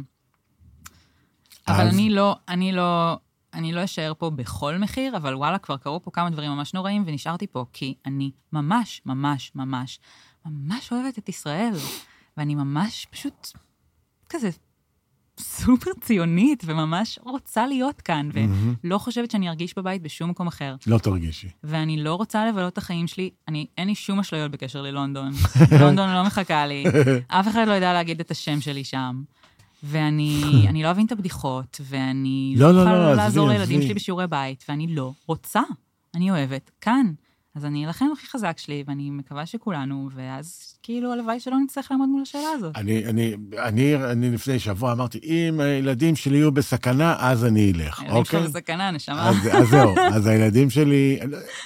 אני לא אשאר פה בכל מחיר, אבל וואלה, כבר קרו פה כמה דברים ממש נוראים, ונשארתי פה, כי אני ממש, ממש, ממש, ממש אוהבת את ישראל, ואני ממש פשוט כזה סופר ציונית, וממש רוצה להיות כאן, ולא חושבת שאני ארגיש בבית בשום מקום אחר. לא תרגישי. ואני לא רוצה לבלות את החיים שלי, אין לי שום אשליות בקשר ללונדון. לונדון לא מחכה לי, אף אחד לא יודע להגיד את השם שלי שם. ואני לא אבין את הבדיחות, ואני לא יכולה לעזור לילדים שלי בשיעורי בית, ואני לא רוצה, אני אוהבת כאן. אז אני אלחם הכי חזק שלי, ואני מקווה שכולנו, ואז כאילו הלוואי שלא נצטרך לעמוד מול השאלה הזאת. אני לפני שבוע אמרתי, אם הילדים שלי יהיו בסכנה, אז אני אלך, אוקיי? הילדים שלו בסכנה, נשמה. אז זהו, אז הילדים שלי...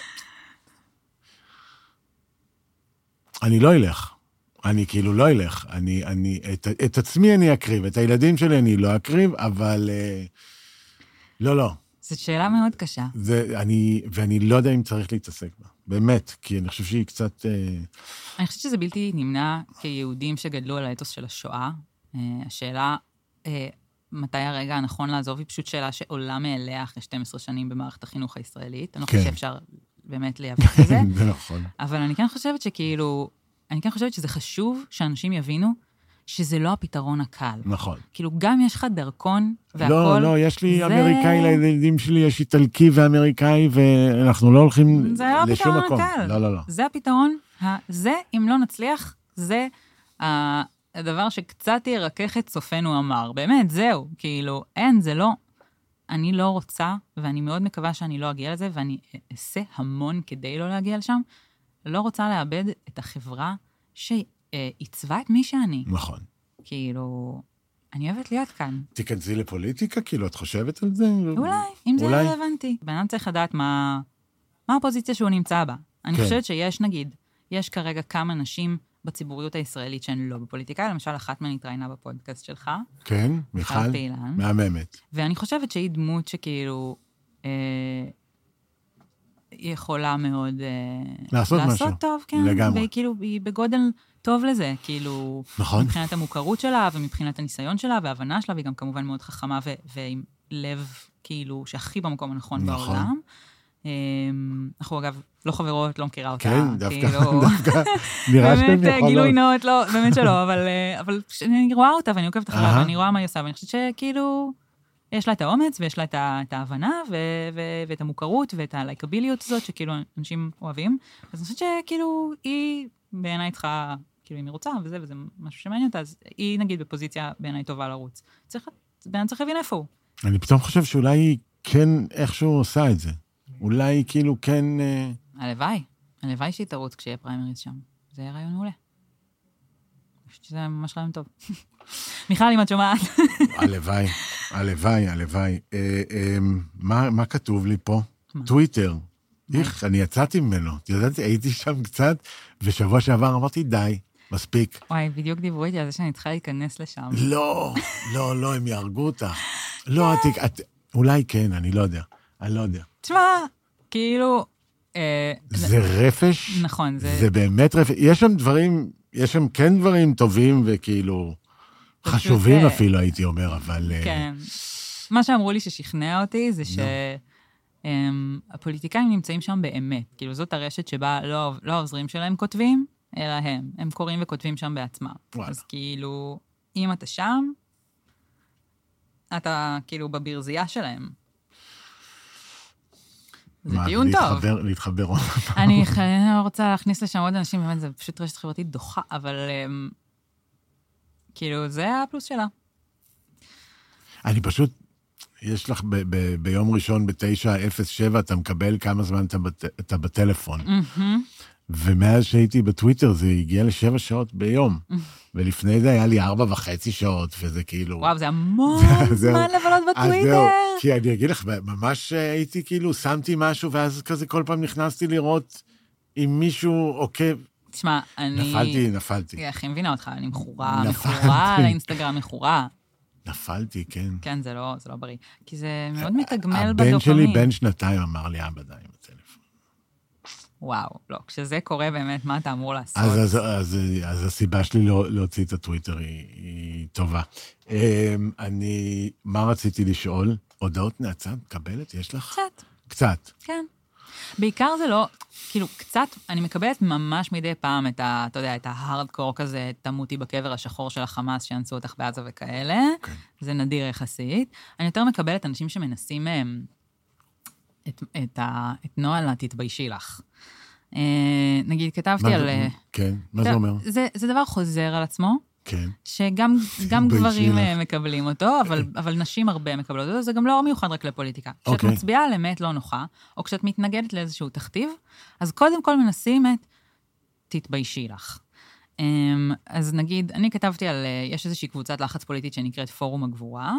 אני לא אלך. אני כאילו לא אלך. את עצמי אני אקריב, את הילדים שלי אני לא אקריב, אבל... לא. זאת שאלה מאוד קשה. ואני לא יודע אם צריך להתעסק בה. באמת, כי אני חושב שהיא קצת... אני חושבת שזה בלתי נמנע כיהודים שגדלו על האתוס של השואה. השאלה, מתי הרגע הנכון לעזוב, היא פשוט שאלה שעולה מאליה אחרי 12 שנים במערכת החינוך הישראלית. אני לא חושבת שאפשר באמת להיאבק בזה. זה נכון. אבל אני כן חושבת שכאילו... אני כן חושבת שזה חשוב שאנשים יבינו שזה לא הפתרון הקל. נכון. כאילו, גם יש לך דרכון והכל... לא, יש לי אמריקאי לילדים שלי, יש איטלקי ואמריקאי, ואנחנו לא הולכים לשום מקום. זה לא הפתרון הקל. לא. זה הפתרון, אם לא נצליח, זה הדבר שקצת ירקח את סופנו אמר. באמת, זהו. כאילו, זה לא... אני לא רוצה, ואני מאוד מקווה שאני לא אגיע לזה, ואני אעשה המון כדי לא להגיע לשם. לא רוצה לאבד את החברה שעיצבה את מי שאני. נכון. כאילו, אני אוהבת להיות כאן. תיכנסי לפוליטיקה? כאילו, את חושבת על זה? אולי, אם זה רלוונטי. בן צריך לדעת מה הפוזיציה שהוא נמצא בה. אני חושבת שיש, נגיד, יש כרגע כמה נשים בציבוריות הישראלית שהן לא בפוליטיקה, למשל, אחת מהן התראיינה בפודקאסט שלך. כן, מיכל. פעילן. מהממת. ואני חושבת שהיא דמות שכאילו... היא יכולה מאוד לעשות טוב, כן. לגמרי. וכאילו, היא בגודל טוב לזה, כאילו, נכון. מבחינת המוכרות שלה, ומבחינת הניסיון שלה, וההבנה שלה, והיא גם כמובן מאוד חכמה, ועם לב, כאילו, שהכי במקום הנכון בעולם. אנחנו, אגב, לא חברות, לא מכירה אותה. כן, דווקא נראה שאתם יכולות. באמת, גילוי נאות, לא, באמת שלא, אבל אני רואה אותה, ואני עוקבת אחריה, ואני רואה מה היא עושה, ואני חושבת שכאילו... יש לה את האומץ, ויש לה את ההבנה, ואת המוכרות, ואת הלייקביליות הזאת, שכאילו אנשים אוהבים. אז אני חושבת שכאילו, היא בעיניי צריכה, כאילו, אם היא רוצה, וזה משהו שמעניין אותה, אז היא, נגיד, בפוזיציה בעיניי טובה לרוץ. בעיניי צריך להבין איפה הוא. אני פתאום חושב שאולי היא כן איכשהו עושה את זה. אולי היא כאילו כן... הלוואי שהיא תרוץ כשיהיה פריימריז שם. זה יהיה רעיון מעולה. אני חושבת שזה ממש רעיון טוב. מיכל, אם את שומעת. הלוואי. הלוואי. מה כתוב לי פה? טוויטר. איך, אני יצאתי ממנו. ידעתי, הייתי שם קצת, ושבוע שעבר אמרתי, די, מספיק. וואי, בדיוק דיברו איתי על זה שאני צריכה להיכנס לשם. לא, הם יהרגו אותך. לא, אולי כן, אני לא יודע. תשמע, כאילו... זה רפש? נכון, זה באמת רפש. יש שם כן דברים טובים וכאילו חשובים אפילו, הייתי אומר, אבל... כן. מה שאמרו לי ששכנע אותי זה שהפוליטיקאים נמצאים שם באמת. כאילו, זאת הרשת שבה לא העוזרים שלהם כותבים, אלא הם קוראים וכותבים שם בעצמם. אז כאילו, אם אתה שם, אתה כאילו בברזייה שלהם. זה טיעון טוב. להתחבר עוד פעם. אני רוצה להכניס לשם עוד אנשים, באמת זה פשוט רשת חברתית דוחה, אבל כאילו זה הפלוס שלה. אני פשוט, יש לך ביום ראשון ב-9:07, אתה מקבל כמה זמן אתה בטלפון. ומאז שהייתי בטוויטר זה הגיע ל7 שעות ביום. ולפני זה היה לי 4.5 שעות, וזה כאילו... וואו, זה המון זמן לבלות בטוויטר. כי אני אגיד לך, ממש הייתי כאילו, שמתי משו, ואז כזה כל פעם נכנסתי לראות אם מישהו עוקב. תשמע, אני... נפלתי. הכי מבינה אותך, אני מכורה על האינסטגרם, מכורה. נפלתי, כן. כן, זה לא בריא. כי זה מאוד מתגמל בדופמין. הבן שלי, בן 2, אמר לי, אבא די עם הטלפון. וואו, לא, כשזה קורה באמת, מה אתה אמור לעשות? אז הסיבה שלי להוציא את הטוויטר היא טובה. מה רציתי לשאול? הודעות נאצה, מקבלת? יש לך? קצת. כן. בעיקר זה לא, כאילו, קצת, אני מקבלת ממש מדי פעם אתה יודע, את ההארדקור כזה, תמותי בקבר השחור של החמאס, שיאנסו אותך בעזה וכאלה. זה נדיר יחסית. אני יותר מקבלת אנשים שמנסים את נוהל תתביישי לך. נגיד, כתבתי על... כן, מה זה אומר? זה דבר חוזר על עצמו, כן. שגם גברים מקבלים אותו, אבל נשים הרבה מקבלות אותו, זה גם לא מיוחד רק לפוליטיקה. כשאת מצביעה על אמת לא נוחה, או כשאת מתנגדת לאיזשהו תכתיב, אז קודם כל מנסים את תתביישי לך. אז נגיד, אני כתבתי על... יש איזושהי קבוצת לחץ פוליטית שנקראת פורום הגבורה,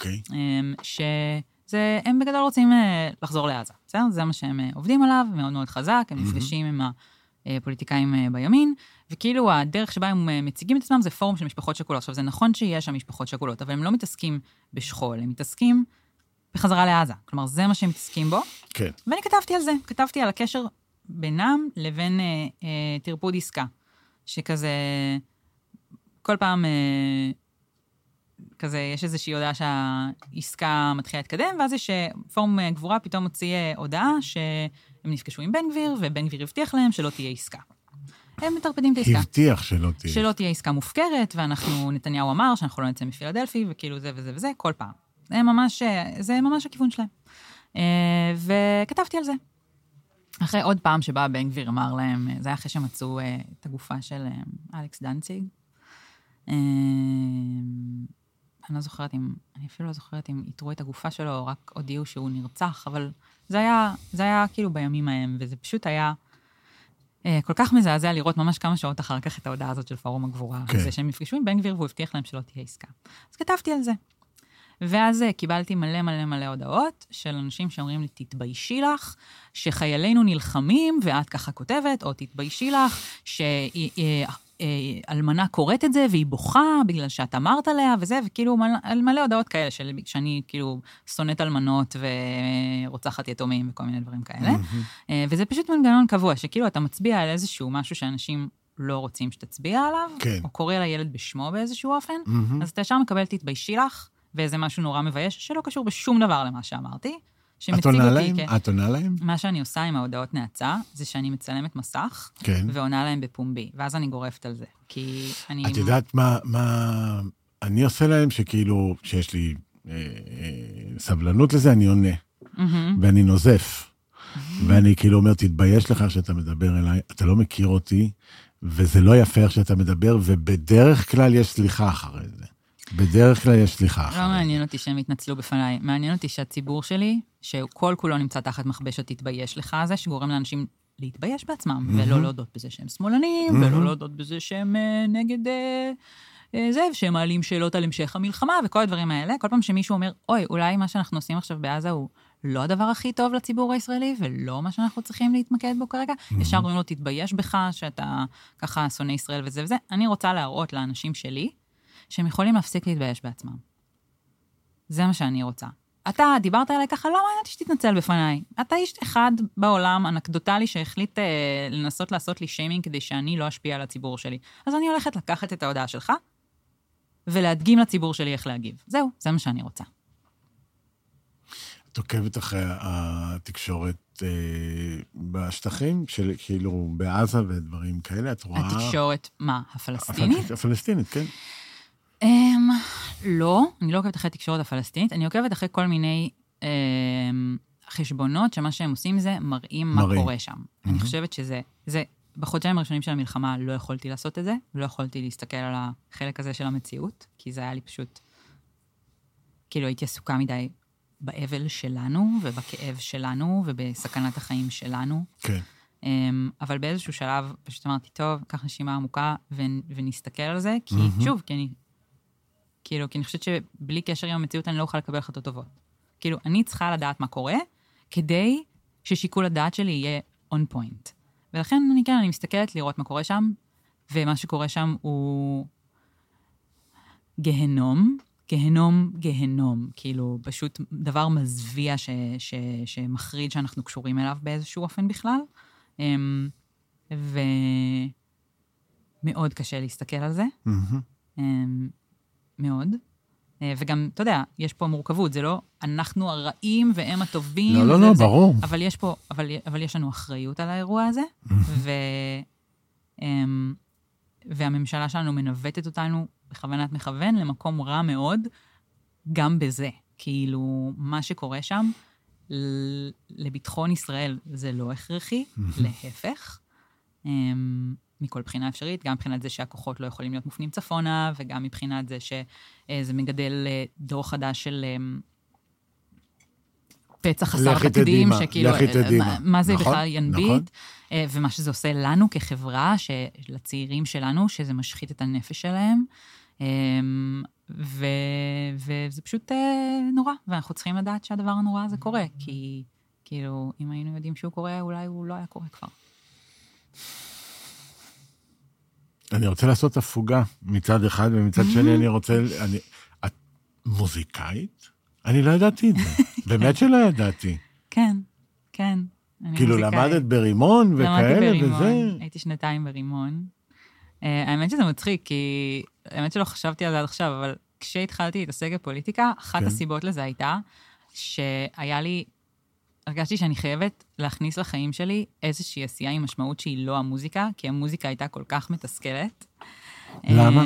הם בגדול רוצים לחזור לעזה, בסדר? זה מה שהם עובדים עליו, מאוד מאוד חזק, הם נפגשים עם הפוליטיקאים בימין, וכאילו הדרך שבה הם מציגים את עצמם זה פורום של משפחות שכולות. עכשיו, זה נכון שיש שם משפחות שכולות, אבל הם לא מתעסקים בשכול, הם מתעסקים בחזרה לעזה. כלומר, זה מה שהם מתעסקים בו. כן. ואני כתבתי על זה, כתבתי על הקשר בינם לבין תרפוד עסקה, שכזה, כל פעם... כזה, יש איזושהי הודעה שהעסקה מתחילה להתקדם, ואז יש פורום גבורה פתאום מוציא הודעה שהם נפגשו עם בן גביר, ובן גביר הבטיח להם שלא תהיה עסקה. הם מטרפדים את העסקה. הבטיח שלא תהיה. שלא תהיה עסקה מופקרת, נתניהו אמר שאנחנו לא נצא מפילדלפי, וכאילו זה וזה וזה, כל פעם. זה ממש הכיוון שלהם. וכתבתי על זה. אחרי עוד פעם שבא בן גביר אמר להם, זה היה אחרי שמצאו את הגופה של אלכס דנציג. אני אפילו לא זוכרת אם יתרו את הגופה שלו, או רק הודיעו שהוא נרצח, אבל זה היה כאילו בימים ההם, וזה פשוט היה כל כך מזעזע לראות ממש כמה שעות אחר כך את ההודעה הזאת של פורום הגבורה, זה שהם נפגשו עם בן גביר, והוא הבטיח להם שלא תהיה עסקה. אז כתבתי על זה. ואז קיבלתי מלא הודעות של אנשים שאומרים לי, תתביישי לך, שחיילינו נלחמים, ואת ככה כותבת, או תתביישי לך, אלמנה קוראת את זה, והיא בוכה בגלל שאת אמרת עליה, וזה, וכאילו מלא הודעות כאלה, שאני כאילו שונאת אלמנות, ורוצחת יתומים, וכל מיני דברים כאלה. וזה פשוט מנגנון קבוע, שכאילו אתה מצביע על איזשהו משהו שאנשים לא רוצים שתצביע עליו, או קורא לילד בשמו באיזשהו אופן, אז אתה ישר מקבל תתביישי לך, ואיזה משהו נורא מבייש, שלא קשור בשום דבר למה שאמרתי. את עונה להם? מה שאני עושה עם ההודעות נאצה, זה שאני מצלמת מסך, ועונה להם בפומבי, ואז אני גורפת על זה. כי אני... את יודעת מה אני עושה להם, שכאילו, שיש לי סבלנות לזה, אני עונה. ואני נוזף. ואני כאילו אומר, תתבייש לך שאתה מדבר אליי, אתה לא מכיר אותי, וזה לא יפה איך שאתה מדבר, ובדרך כלל יש סליחה אחרי זה. בדרך כלל יש סליחה אחרי. לא מעניין אותי שהם יתנצלו בפניי. מעניין אותי שהציבור שלי, שכל כולו נמצא תחת מחבשת תתבייש לך, זה שגורם לאנשים להתבייש בעצמם, ולא להודות בזה שהם שמאלנים, ולא להודות בזה שהם נגד שהם מעלים שאלות על המשך המלחמה, וכל הדברים האלה. כל פעם שמישהו אומר, אוי, אולי מה שאנחנו עושים עכשיו בעזה הוא לא הדבר הכי טוב לציבור הישראלי, ולא מה שאנחנו צריכים להתמקד בו כרגע. ישר אומרים לו, תתבייש בך, שאתה ככה שונא ישראל וזה וזה. אני רוצה להראות לאנשים שלי, שהם יכולים להפסיק להתבייש בעצמם. זה מה שאני רוצה. אתה דיברת עליי ככה, לא מעניין שתתנצל בפניי. אתה איש אחד בעולם אנקדוטלי שהחליט לנסות לעשות לי שיימינג כדי שאני לא אשפיע על הציבור שלי. אז אני הולכת לקחת את ההודעה שלך, ולהדגים לציבור שלי איך להגיב. זהו, זה מה שאני רוצה. את עוקבת אחרי התקשורת בשטחים, כאילו בעזה ודברים כאלה, את רואה... התקשורת, מה, הפלסטינית? הפלסטינית, כן. לא, אני לא עוקבת אחרי התקשורת הפלסטינית, אני עוקבת אחרי כל מיני חשבונות, שמה שהם עושים זה מראים מה קורה שם. אני חושבת שזה, בחודשיים הראשונים של המלחמה לא יכולתי לעשות את זה, לא יכולתי להסתכל על החלק הזה של המציאות, כי זה היה לי פשוט, כאילו הייתי עסוקה מדי באבל שלנו, ובכאב שלנו, ובסכנת החיים שלנו. כן. אבל באיזשהו שלב פשוט אמרתי, טוב, קח נשימה עמוקה, ונסתכל על זה, כי שוב, כי אני חושבת שבלי קשר עם המציאות אני לא אוכל לקבל החלטות טובות. כאילו, אני צריכה לדעת מה קורה, כדי ששיקול הדעת שלי יהיה on point. ולכן אני מסתכלת לראות מה קורה שם, ומה שקורה שם הוא גיהנום, כאילו, פשוט דבר מזוויע שמחריד שאנחנו קשורים אליו באיזשהו אופן בכלל, ומאוד קשה להסתכל על זה. מאוד. וגם, אתה יודע, יש פה מורכבות, זה לא אנחנו הרעים והם הטובים. לא, ברור. אבל יש לנו אחריות על האירוע הזה, והממשלה שלנו מנווטת אותנו בכוונת מכוון למקום רע מאוד, גם בזה. כאילו, מה שקורה שם, לביטחון ישראל זה לא הכרחי, להפך. מכל בחינה אפשרית, גם מבחינת זה שהכוחות לא יכולים להיות מופנים צפונה, וגם מבחינת זה שזה מגדל דור חדש של פצע חסר תקדים, שכאילו, מה זה בכלל ינביט, ומה שזה עושה לנו כחברה, לצעירים שלנו, שזה משחית את הנפש שלהם, וזה פשוט נורא, ואנחנו צריכים לדעת שהדבר הנורא הזה קורה, כי כאילו, אם היינו יודעים שהוא קורה, אולי הוא לא היה קורה כבר. אני רוצה לעשות הפוגה מצד אחד, ומצד שני אני רוצה... את מוזיקאית? אני לא ידעתי את זה. באמת שלא ידעתי. כן, כן. כאילו למדת ברימון וכאלה וזה? הייתי 2 ברימון. האמת שזה מצחיק, כי האמת שלא חשבתי על זה עד עכשיו, אבל כשהתחלתי להתעסק בפוליטיקה, אחת הסיבות לזה הייתה שהיה לי... הרגשתי שאני חייבת להכניס לחיים שלי איזושהי עשייה עם משמעות שהיא לא המוזיקה, כי המוזיקה הייתה כל כך מתסכלת. למה?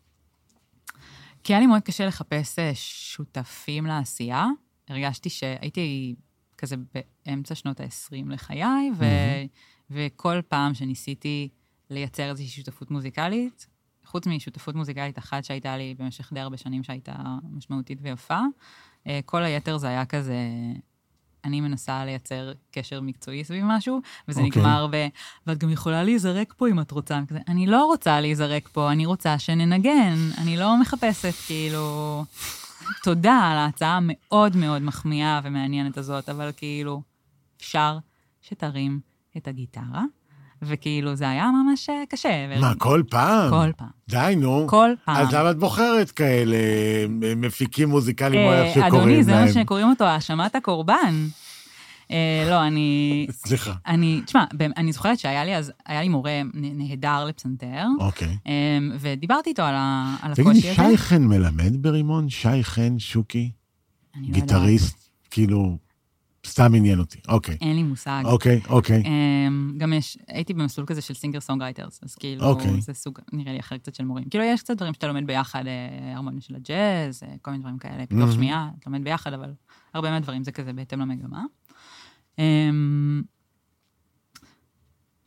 כי היה לי מאוד קשה לחפש שותפים לעשייה. הרגשתי שהייתי כזה באמצע שנות ה-20 לחיי, וכל פעם שניסיתי לייצר איזושהי שותפות מוזיקלית, חוץ משותפות מוזיקלית אחת שהייתה לי במשך די הרבה שנים שהייתה משמעותית ויפה, כל היתר זה היה כזה... אני מנסה לייצר קשר מקצועי סביב משהו, וזה נגמר ואת גם יכולה להיזרק פה אם את רוצה. אני לא רוצה להיזרק פה, אני רוצה שננגן. אני לא מחפשת, כאילו... תודה על ההצעה המאוד מאוד מחמיאה ומעניינת הזאת, אבל כאילו, אפשר שתרים את הגיטרה, וכאילו זה היה ממש קשה. מה, כל פעם? כל פעם. די, נו. כל פעם. אז למה את בוחרת כאלה מפיקים מוזיקליים או איך שקוראים להם? אדוני, זה מה שקוראים אותו, האשמת הקורבן. לא, סליחה. תשמע, אני זוכרת שהיה לי מורה נהדר לפסנתר. אוקיי. ודיברתי איתו על הקושי הזה. תגידי, שי חן מלמד ברימון? שי חן, שוקי? גיטריסט? כאילו... סתם עניין אותי, אוקיי. אין לי מושג. אוקיי. גם הייתי במסלול כזה של סינגר סונגרייטרס, אז כאילו, זה סוג, נראה לי אחר קצת של מורים. כאילו, יש קצת דברים שאתה לומד ביחד, הרמוניה של הג'אז, כל מיני דברים כאלה, פיתוח שמיעה, אתה לומד ביחד, אבל הרבה מהדברים זה כזה בהתאם למגמה.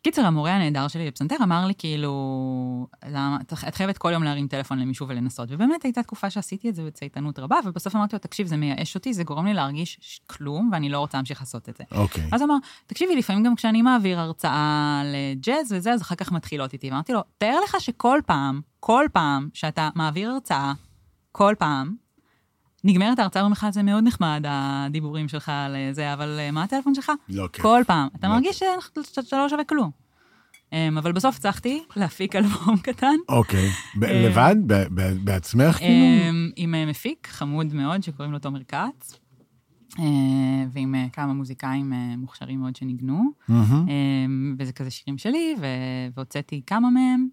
קיצר, המורה הנהדר שלי לפסנתר אמר לי כאילו, את חייבת כל יום להרים טלפון למישהו ולנסות, ובאמת הייתה תקופה שעשיתי את זה בצייתנות רבה, ובסוף אמרתי לו, תקשיב, זה מייאש אותי, זה גורם לי להרגיש כלום, ואני לא רוצה להמשיך לעשות את זה. אוקיי. אז אמר, תקשיבי, לפעמים גם כשאני מעביר הרצאה לג'אז וזה, אז אחר כך מתחילות איתי. ואמרתי לו, תאר לך שכל פעם שאתה מעביר הרצאה, כל פעם, נגמרת ההרצאה במחד, זה מאוד נחמד, הדיבורים שלך על זה, אבל מה הטלפון שלך? לא, כן. כל פעם. אתה מרגיש שאתה לא שווה כלום. אבל בסוף הצלחתי להפיק אלבום קטן. אוקיי. לבד? בעצמך כאילו? עם מפיק חמוד מאוד, שקוראים לו תומר כץ, ועם כמה מוזיקאים מוכשרים מאוד שניגנו, וזה כזה שירים שלי, והוצאתי כמה מהם,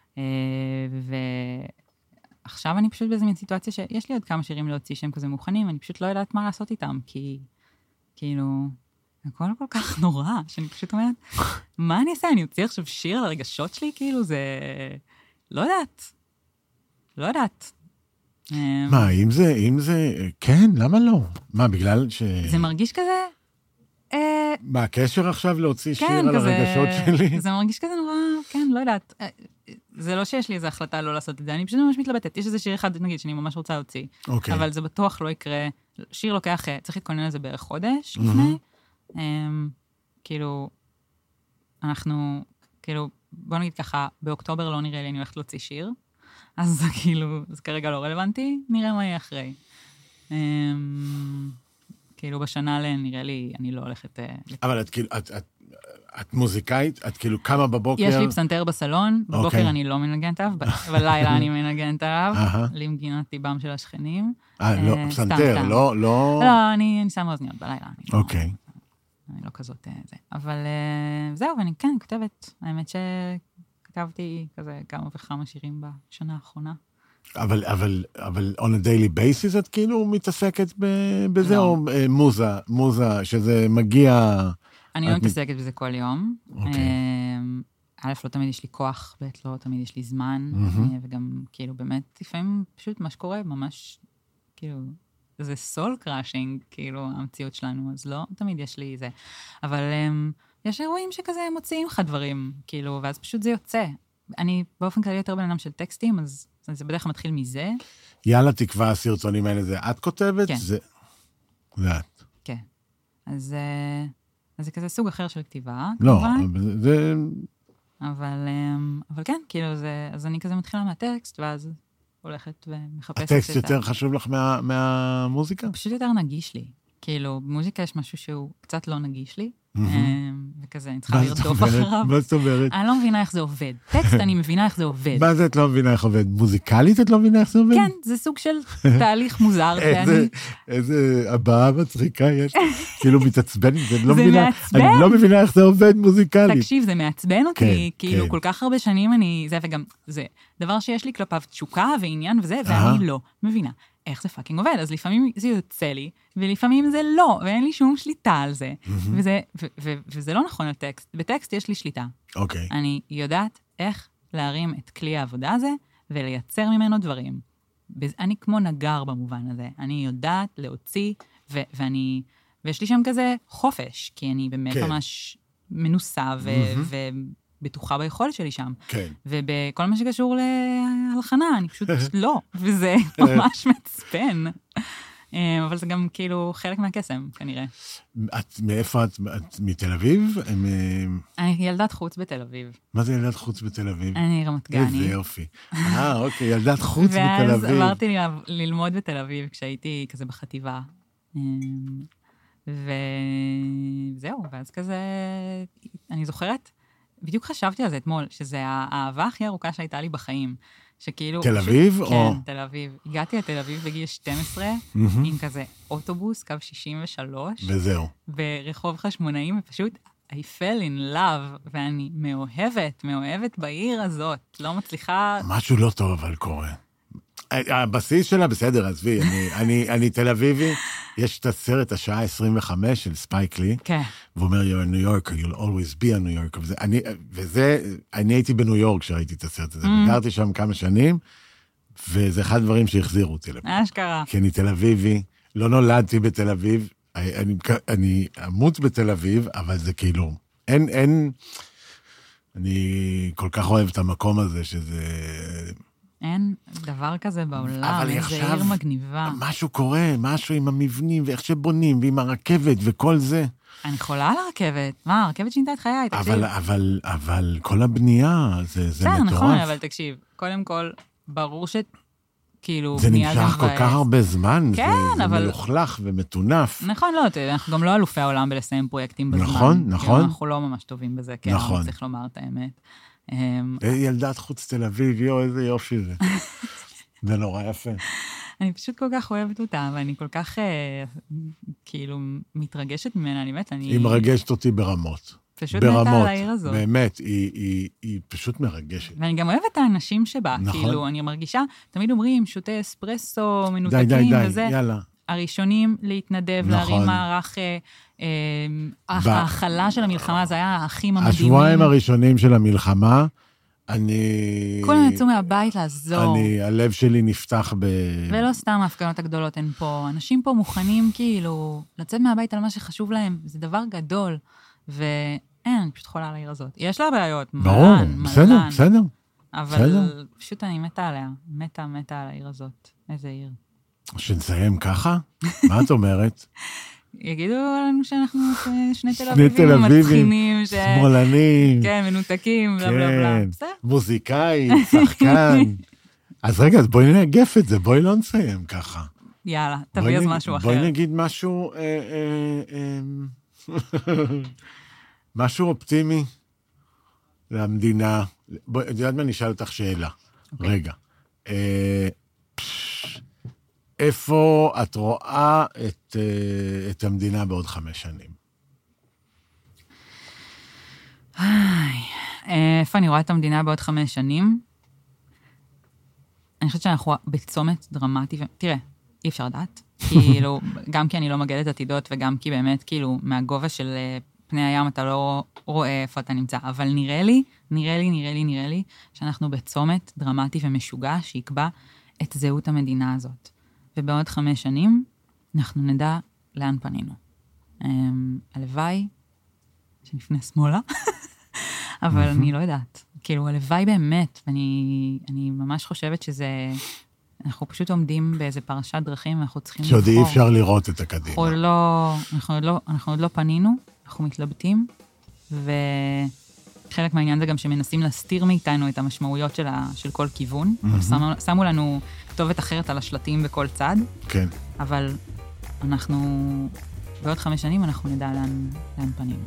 עכשיו אני פשוט באיזו מין סיטואציה שיש לי עוד כמה שירים להוציא שהם כזה מוכנים, אני פשוט לא יודעת מה לעשות איתם, כי כאילו, הכל כל כך נורא, שאני פשוט אומרת, מה אני אעשה? אני אוציא עכשיו שיר על הרגשות שלי? כאילו זה... לא יודעת. מה, אם זה... כן, למה לא? מה, בגלל ש... זה מרגיש כזה... מה, הקשר עכשיו להוציא שיר על הרגשות שלי? זה מרגיש כזה נורא, כן, לא יודעת. זה לא שיש לי איזו החלטה לא לעשות את זה, אני פשוט ממש מתלבטת. יש איזה שיר אחד, נגיד, שאני ממש רוצה להוציא, אבל זה בטוח לא יקרה. שיר לוקח, צריך להתכונן לזה בערך חודש לפני. כאילו, אנחנו, כאילו, בוא נגיד ככה, באוקטובר לא נראה לי אני הולכת להוציא שיר, אז כאילו, זה כרגע לא רלוונטי, נראה מה יהיה אחרי. כאילו, בשנה נראה לי, אני לא הולכת... אבל את כאילו, את מוזיקאית? את כאילו קמה בבוקר? יש לי פסנתר בסלון, בבוקר אני לא מנגנת עליו, בלילה אני מנגנת עליו, למגינת טיבם של השכנים. לא, פסנתר, לא... לא, אני שמה אוזניות בלילה. אוקיי. אני לא כזאת זה. אבל זהו, ואני כן כותבת. האמת שכתבתי כזה כמה וכמה שירים בשנה האחרונה. אבל on a daily basis את כאילו מתעסקת בזה, או מוזה, שזה מגיע... אני לא מתעסקת בזה כל יום. א', לא תמיד יש לי כוח, ב', לא תמיד יש לי זמן, וגם כאילו באמת, לפעמים פשוט מה שקורה, ממש כאילו... זה סול קראשינג, כאילו, המציאות שלנו, אז לא תמיד יש לי זה. אבל יש אירועים שכזה מוציאים לך דברים, כאילו, ואז פשוט זה יוצא. אני באופן כללי יותר בן אדם של טקסטים, אז זה בדרך כלל מתחיל מזה. יאללה, תקווה, הסרטונים האלה, זה את כותבת? כן. זה את. כן. אז זה כזה סוג אחר של כתיבה. לא, זה... אבל כן, כאילו, אז אני כזה מתחילה מהטקסט, ואז... הולכת ומחפשת את הטקסט יותר חשוב לך מהמוזיקה? פשוט יותר נגיש לי. כאילו, במוזיקה יש משהו שהוא קצת לא נגיש לי, וכזה, אני צריכה לרדוף אחריו. מה זאת אומרת? אני לא מבינה איך זה עובד. טקסט, אני מבינה איך זה עובד. מה זה את לא מבינה איך עובד? מוזיקלית את לא מבינה איך זה עובד? כן, זה סוג של תהליך מוזר. איזה הבאה מצחיקה יש. כאילו מתעצבן, זה מעצבן. אני לא מבינה איך זה עובד מוזיקלית. תקשיב, זה מעצבן אותי, כאילו כל כך הרבה שנים אני, זה וגם, זה דבר שיש לי כלפיו תשוקה ועניין וזה, ואני לא מבינה. איך זה פאקינג עובד? אז לפעמים זה יוצא לי, ולפעמים זה לא, ואין לי שום שליטה על זה. וזה לא נכון על טקסט. בטקסט יש לי שליטה. אוקיי. אני יודעת איך להרים את כלי העבודה הזה, ולייצר ממנו דברים. אני כמו נגר במובן הזה. אני יודעת להוציא, ויש לי שם כזה חופש, כי אני באמת ממש מנוסה בטוחה ביכולת שלי שם. כן. ובכל מה שקשור להלחנה, אני פשוט לא, וזה ממש מצפן. אבל זה גם כאילו חלק מהקסם, כנראה. מאיפה את? את מתל אביב? אני ילדת חוץ בתל אביב. מה זה ילדת חוץ בתל אביב? אני רמת גני. איזה יופי. אוקיי, ילדת חוץ בתל אביב. ואז עברתי ללמוד בתל אביב כשהייתי כזה בחטיבה. וזהו, ואז כזה, אני זוכרת, בדיוק חשבתי על זה אתמול, שזה האהבה הכי ארוכה שהייתה לי בחיים. שכאילו... תל אביב? כן, תל אביב. הגעתי לתל אביב בגיל 12, עם כזה אוטובוס, קו 63. וזהו. ברחוב חשמונאים, ופשוט, I fell in love, ואני מאוהבת בעיר הזאת. לא מצליחה... משהו לא טוב אבל קורה. הבסיס שלה, בסדר, עזבי, אני תל אביבי, יש את הסרט, השעה 25 של ספייק לי, והוא אומר, you're a New Yorker, you'll always be a New Yorker, אני הייתי בניו יורק כשראיתי את הסרט הזה, וגרתי שם כמה שנים, וזה אחד הדברים שהחזירו אותי לפה. אשכרה. כי אני תל אביבי, לא נולדתי בתל אביב, אני אמות בתל אביב, אבל זה כאילו, אין, אני כל כך אוהב את המקום הזה, שזה... אין דבר כזה בעולם, אבל איזה עיר מגניבה. משהו קורה, משהו עם המבנים, ואיך שבונים, ועם הרכבת, וכל זה. אני חולה על הרכבת. מה, הרכבת שינתה את חיי, תקשיב. אבל כל הבנייה, זה מטורף. נכון, אבל תקשיב, קודם כל, ברור כאילו... זה נמשך כל כך הרבה זמן, כן, זה אבל... מלוכלך ומטונף. נכון, לא, אנחנו גם לא אלופי העולם בלסיים פרויקטים בזמן. נכון. אנחנו לא ממש טובים בזה, כן, נכון. צריך לומר את האמת. ילדת חוץ תל אביב, איזה יופי זה. זה נורא יפה. אני פשוט כל כך אוהבת אותה, ואני כל כך, כאילו, מתרגשת ממנה, אני באמת, היא מרגשת אותי ברמות. פשוט מתה על העיר הזאת. באמת, היא פשוט מרגשת. ואני גם אוהבת את האנשים שבה, נכון. כאילו, אני מרגישה, תמיד אומרים, שותה אספרסו, מנותקים וזה. די, יאללה. הראשונים להתנדב, להרים מערך, ההכלה של המלחמה, זה היה האחים המדהימים. השבועיים הראשונים של המלחמה, כולם יצאו מהבית לעזור. הלב שלי נפתח ולא סתם ההפגנות הגדולות הן פה. אנשים פה מוכנים כאילו לצאת מהבית על מה שחשוב להם. זה דבר גדול. אני פשוט חולה על העיר הזאת. יש לה בעיות. ברור, בסדר. אבל פשוט אני מתה עליה. מתה על העיר הזאת. איזה עיר. שנסיים ככה? מה את אומרת? יגידו לנו שאנחנו שני תל אביבים מצחינים, שמאלנים. כן, מנותקים, בלה בלה בלה. מוזיקאי, שחקן. אז רגע, אז בואי נאגף את זה, בואי לא נסיים ככה. יאללה, תביא אז משהו אחר. בואי נגיד משהו, משהו אופטימי למדינה. בואי, את יודעת מה, אני אשאל אותך שאלה. רגע. איפה את רואה את המדינה בעוד 5 שנים? איפה אני רואה את המדינה בעוד 5 שנים? אני חושבת שאנחנו בצומת דרמטי, תראה, אי אפשר לדעת, כאילו, גם כי אני לא מגלת עתידות, וגם כי באמת, כאילו, מהגובה של פני הים אתה לא רואה איפה אתה נמצא, אבל נראה לי, שאנחנו בצומת דרמטי ומשוגע, שיקבע את זהות המדינה הזאת. ובעוד 5 שנים, אנחנו נדע לאן פנינו. הלוואי, שנפנה שמאלה, אבל אני לא יודעת. כאילו, הלוואי באמת, ואני ממש חושבת שזה, אנחנו פשוט עומדים באיזה פרשת דרכים, ואנחנו צריכים לבחור. שעוד אי אפשר לראות את הקדימה. אנחנו עוד לא פנינו, אנחנו מתלבטים, וחלק מהעניין זה גם שמנסים להסתיר מאיתנו את המשמעויות של כל כיוון. שמו לנו כתובת אחרת על השלטים בכל צד. כן. אבל בעוד 5 שנים אנחנו נדע לאן פנינו.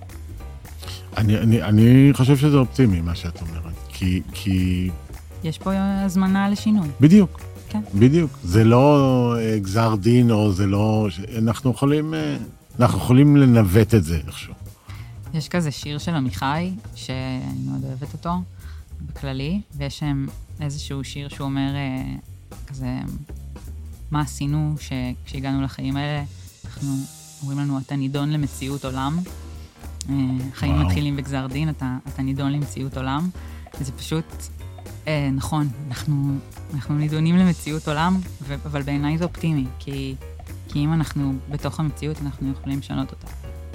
אני חושב שזה אופטימי, מה שאת אומרת. כי... יש פה הזמנה לשינוי. בדיוק. כן. בדיוק. זה לא גזר דין, או זה לא... אנחנו יכולים לנווט את זה איכשהו. יש כזה שיר של עמיחי, שאני מאוד אוהבת אותו, בכללי, ויש שם איזשהו שיר שהוא אומר, כזה, מה עשינו כשהגענו לחיים האלה? אנחנו אומרים לנו, אתה נידון למציאות עולם, חיים מתחילים בגזר דין, אתה נידון למציאות עולם, וזה פשוט, נכון, אנחנו נידונים למציאות עולם, אבל בעיניי זה אופטימי, כי אם אנחנו בתוך המציאות, אנחנו יכולים לשנות אותה.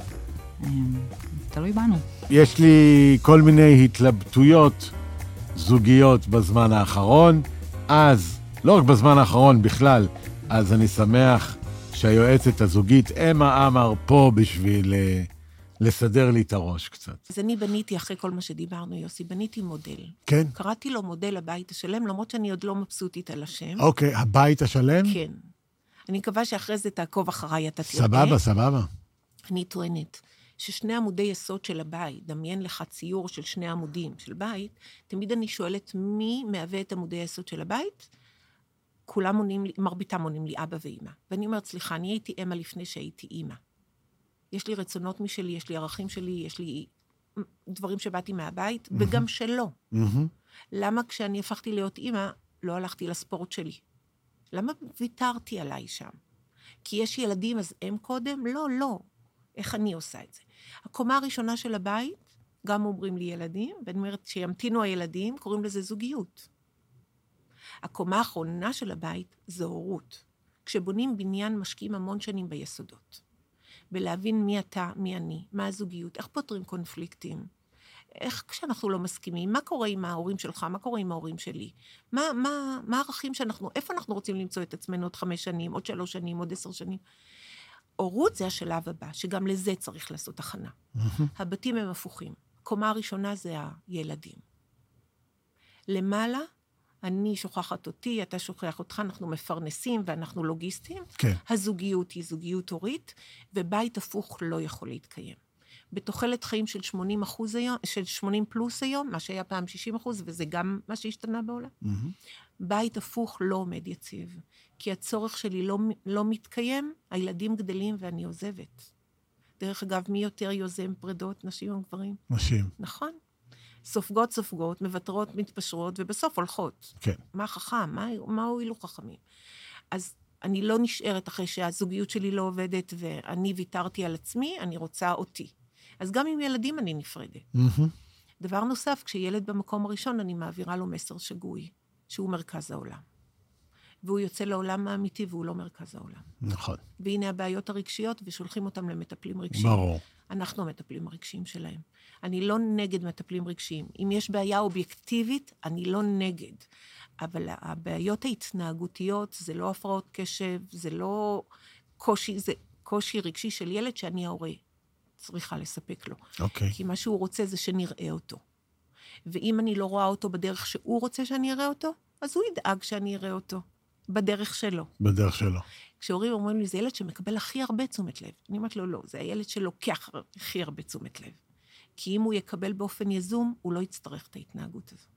זה תלוי בנו. יש לי כל מיני התלבטויות זוגיות בזמן האחרון, אז, לא רק בזמן האחרון בכלל, אז אני שמח שהיועצת הזוגית אמה עמר פה בשביל לסדר לי את הראש קצת. אז אני בניתי, אחרי כל מה שדיברנו, יוסי, בניתי מודל. כן? קראתי לו מודל הבית השלם, למרות שאני עוד לא מבסוטית על השם. אוקיי, הבית השלם? כן. אני מקווה שאחרי זה תעקוב אחריי, אתה תראה. סבבה. אני טוענת ששני עמודי יסוד של הבית, דמיין לך ציור של 2 עמודים של בית, תמיד אני שואלת מי מהווה את עמודי היסוד של הבית, מרביתם עונים לי אבא ואמא. ואני אומרת, סליחה, אני הייתי אמא לפני שהייתי אמא. יש לי רצונות משלי, יש לי ערכים שלי, יש לי דברים שבאתי מהבית, וגם שלא. למה כשאני הפכתי להיות אמא, לא הלכתי לספורט שלי? למה ויתרתי עליי שם? כי יש ילדים, אז הם קודם? לא. איך אני עושה את זה? הקומה הראשונה של הבית, גם אומרים לי ילדים, ואני אומרת, שימתינו הילדים, קוראים לזה זוגיות. הקומה האחרונה של הבית, זה הורות. כשבונים בניין, משקיעים המון שנים ביסודות. ולהבין מי אתה, מי אני, מה הזוגיות, איך פותרים קונפליקטים, איך כשאנחנו לא מסכימים? מה קורה עם ההורים שלך? מה קורה עם ההורים שלי? מה הערכים שאנחנו, איפה אנחנו רוצים למצוא את עצמנו עוד 5 שנים, עוד 3 שנים, עוד 10 שנים? הורות זה השלב הבא, שגם לזה צריך לעשות הכנה. הבתים הם הפוכים. קומה הראשונה זה הילדים. למעלה, אני שוכחת אותי, אתה שוכח אותך, אנחנו מפרנסים ואנחנו לוגיסטים. כן. הזוגיות היא זוגיות הורית, ובית הפוך לא יכול להתקיים. בתוחלת חיים של 80% היום, של 80 פלוס היום, מה שהיה פעם 60%, וזה גם מה שהשתנה בעולם. בית הפוך לא עומד יציב, כי הצורך שלי לא מתקיים, הילדים גדלים ואני עוזבת. דרך אגב, מי יותר יוזם פרדות, נשים או גברים? נשים. נכון. סופגות, מוותרות, מתפשרות, ובסוף הולכות. כן. מה חכם? מה הועילו חכמים? אז אני לא נשארת אחרי שהזוגיות שלי לא עובדת, ואני ויתרתי על עצמי, אני רוצה אותי. אז גם עם ילדים אני נפרדת. דבר נוסף, כשילד במקום הראשון, אני מעבירה לו מסר שגוי, שהוא מרכז העולם. והוא יוצא לעולם האמיתי, והוא לא מרכז העולם. נכון. והנה הבעיות הרגשיות, ושולחים אותם למטפלים רגשיים. ברור. אנחנו המטפלים הרגשיים שלהם. אני לא נגד מטפלים רגשיים. אם יש בעיה אובייקטיבית, אני לא נגד. אבל הבעיות ההתנהגותיות, זה לא הפרעות קשב, זה לא קושי, זה קושי רגשי של ילד שאני ההורה צריכה לספק לו. אוקיי. כי מה שהוא רוצה זה שנראה אותו. ואם אני לא רואה אותו בדרך שהוא רוצה שאני אראה אותו, אז הוא ידאג שאני אראה אותו. בדרך שלו. בדרך שלו. כשהורים אומרים לי, זה ילד שמקבל הכי הרבה תשומת לב. אני אומרת לו, לא, זה הילד שלוקח הכי הרבה תשומת לב. כי אם הוא יקבל באופן יזום, הוא לא יצטרך את ההתנהגות הזו.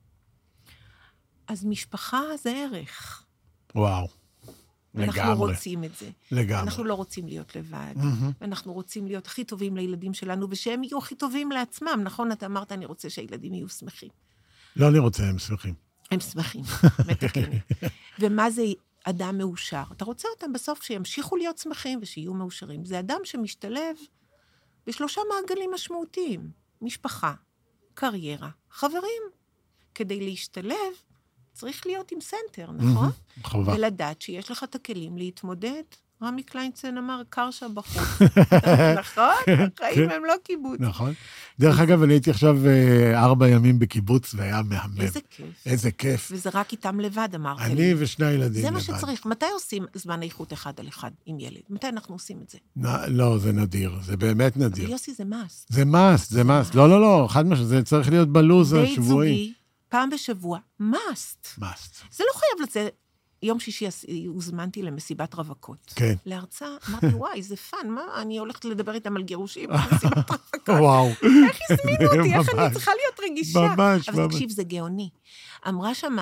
אז משפחה זה ערך. וואו. לגמרי. אנחנו רוצים את זה. לגמרי. אנחנו לא רוצים להיות לבד. אנחנו רוצים להיות הכי טובים לילדים שלנו, ושהם יהיו הכי טובים לעצמם. נכון, אתה אמרת, אני רוצה שהילדים יהיו שמחים. לא, אני רוצה, הם שמחים. הם שמחים, מתקנים. ומה זה אדם מאושר? אתה רוצה אותם בסוף שימשיכו להיות שמחים ושיהיו מאושרים. זה אדם שמשתלב ב3 מעגלים משמעותיים. משפחה, קריירה, חברים. כדי להשתלב, צריך להיות עם סנטר, נכון? חובה. ולדעת שיש לך את הכלים להתמודד. רמי קליינצן אמר, קר שם בחוץ. נכון? החיים הם לא קיבוץ. נכון. דרך אגב, אני הייתי עכשיו 4 ימים בקיבוץ, והיה מהמם. איזה כיף. איזה כיף. וזה רק איתם לבד, אמרת לי. אני ו2 ילדים לבד. זה מה שצריך. מתי עושים זמן איכות 1 על 1 עם ילד? מתי אנחנו עושים את זה? לא, זה נדיר. זה באמת נדיר. אבל יוסי, זה מאסט. זה מאסט, זה מאסט. לא, חד משהו, זה צריך להיות בלוז השבועי. דייט זוגי, פעם בשבוע, מאסט. מאסט. זה לא חייב לצאת. יום שישי הוזמנתי למסיבת רווקות. כן. להרצאה, אמרתי, וואי, זה פן, מה? אני הולכת לדבר איתם על גירושים במסיבת רווקות. וואו. איך הזמינו אותי? איך אני צריכה להיות רגישה? ממש. אבל תקשיב, זה גאוני. אמרה שם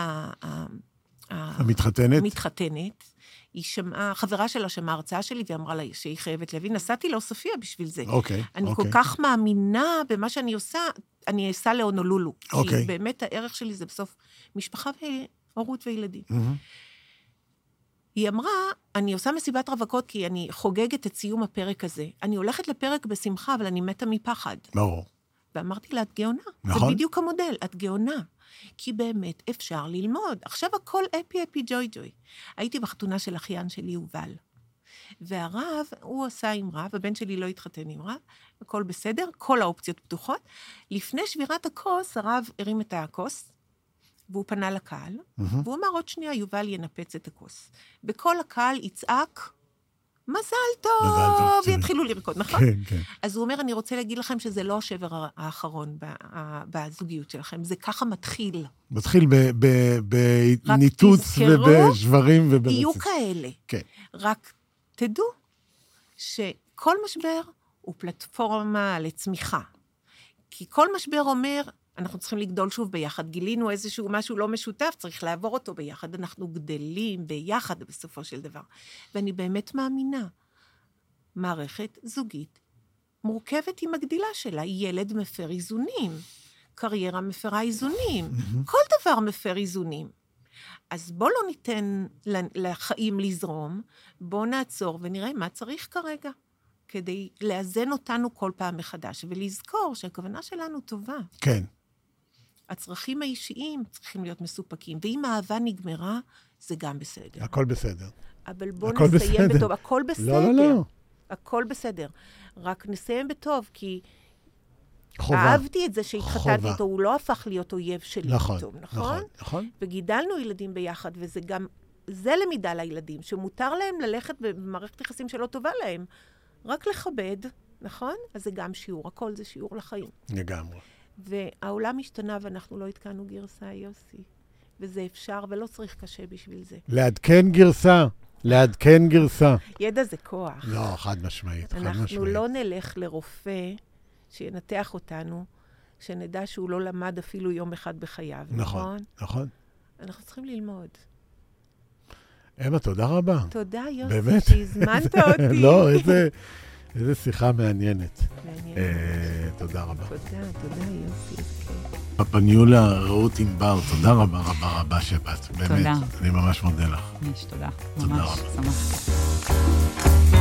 המתחתנת, היא שמעה, חברה שלה שמעה הרצאה שלי, והיא אמרה לה שהיא חייבת להבין, נסעתי לאוספיה בשביל זה. אוקיי. אני כל כך מאמינה במה שאני עושה, אני אסע להונולולו. אוקיי. כי באמת הערך שלי זה בסוף משפחה והורות וילדים. היא אמרה, אני עושה מסיבת רווקות כי אני חוגגת את סיום הפרק הזה. אני הולכת לפרק בשמחה, אבל אני מתה מפחד. ברור. ואמרתי לה, את גאונה. נכון. זה בדיוק המודל, את גאונה. כי באמת אפשר ללמוד. עכשיו הכל אפי, ג'וי. הייתי בחתונה של אחיין שלי, יובל. והרב, הוא עשה עם רב, הבן שלי לא התחתן עם רב, הכל בסדר, כל האופציות פתוחות. לפני שבירת הכוס, הרב הרים את הכוס, והוא פנה לקהל, והוא אמר, עוד שנייה, יובל ינפץ את הכוס. בכל הקהל יצעק, מזל טוב, ויתחילו לרקוד, נכון? כן. אז הוא אומר, אני רוצה להגיד לכם שזה לא השבר האחרון בזוגיות שלכם, זה ככה מתחיל. מתחיל בניתוץ ובשברים וברצף. יהיו כאלה. כן. רק תדעו שכל משבר הוא פלטפורמה לצמיחה. כי כל משבר אומר, אנחנו צריכים לגדול שוב ביחד. גילינו איזשהו משהו לא משותף, צריך לעבור אותו ביחד. אנחנו גדלים ביחד בסופו של דבר. ואני באמת מאמינה, מערכת זוגית מורכבת עם הגדילה שלה. ילד מפר איזונים, קריירה מפרה איזונים, כל דבר מפר איזונים. אז בוא לא ניתן לחיים לזרום, בוא נעצור ונראה מה צריך כרגע, כדי לאזן אותנו כל פעם מחדש, ולזכור שהכוונה שלנו טובה. כן. הצרכים האישיים צריכים להיות מסופקים, ואם האהבה נגמרה, זה גם בסדר. הכל בסדר. אבל בוא נסיים בטוב, הכל בסדר. לא. הכל בסדר. רק נסיים בטוב, כי אהבתי את זה שהתחתנתי איתו, הוא לא הפך להיות אויב שלי פתאום, נכון? נכון. וגידלנו ילדים ביחד, וזה גם, זה למידה לילדים, שמותר להם ללכת במערכת יחסים שלא טובה להם. רק לכבד, נכון? אז זה גם שיעור, הכל זה שיעור לחיים. לגמרי. והעולם השתנה ואנחנו לא התקענו גרסה, יוסי. וזה אפשר ולא צריך קשה בשביל זה. לעדכן גרסה. ידע זה כוח. לא, חד משמעית. אנחנו לא נלך לרופא שינתח אותנו, שנדע שהוא לא למד אפילו יום אחד בחייו. נכון. אנחנו צריכים ללמוד. אמה, תודה רבה. תודה, יוסי, שהזמנת אותי. לא, איזה שיחה מעניינת. תודה רבה. תודה, יוסי. פפניולה רעות ענבר, תודה רבה שבאת. באמת, אני ממש מודה לך. תודה. תודה ממש רבה. שמחתי.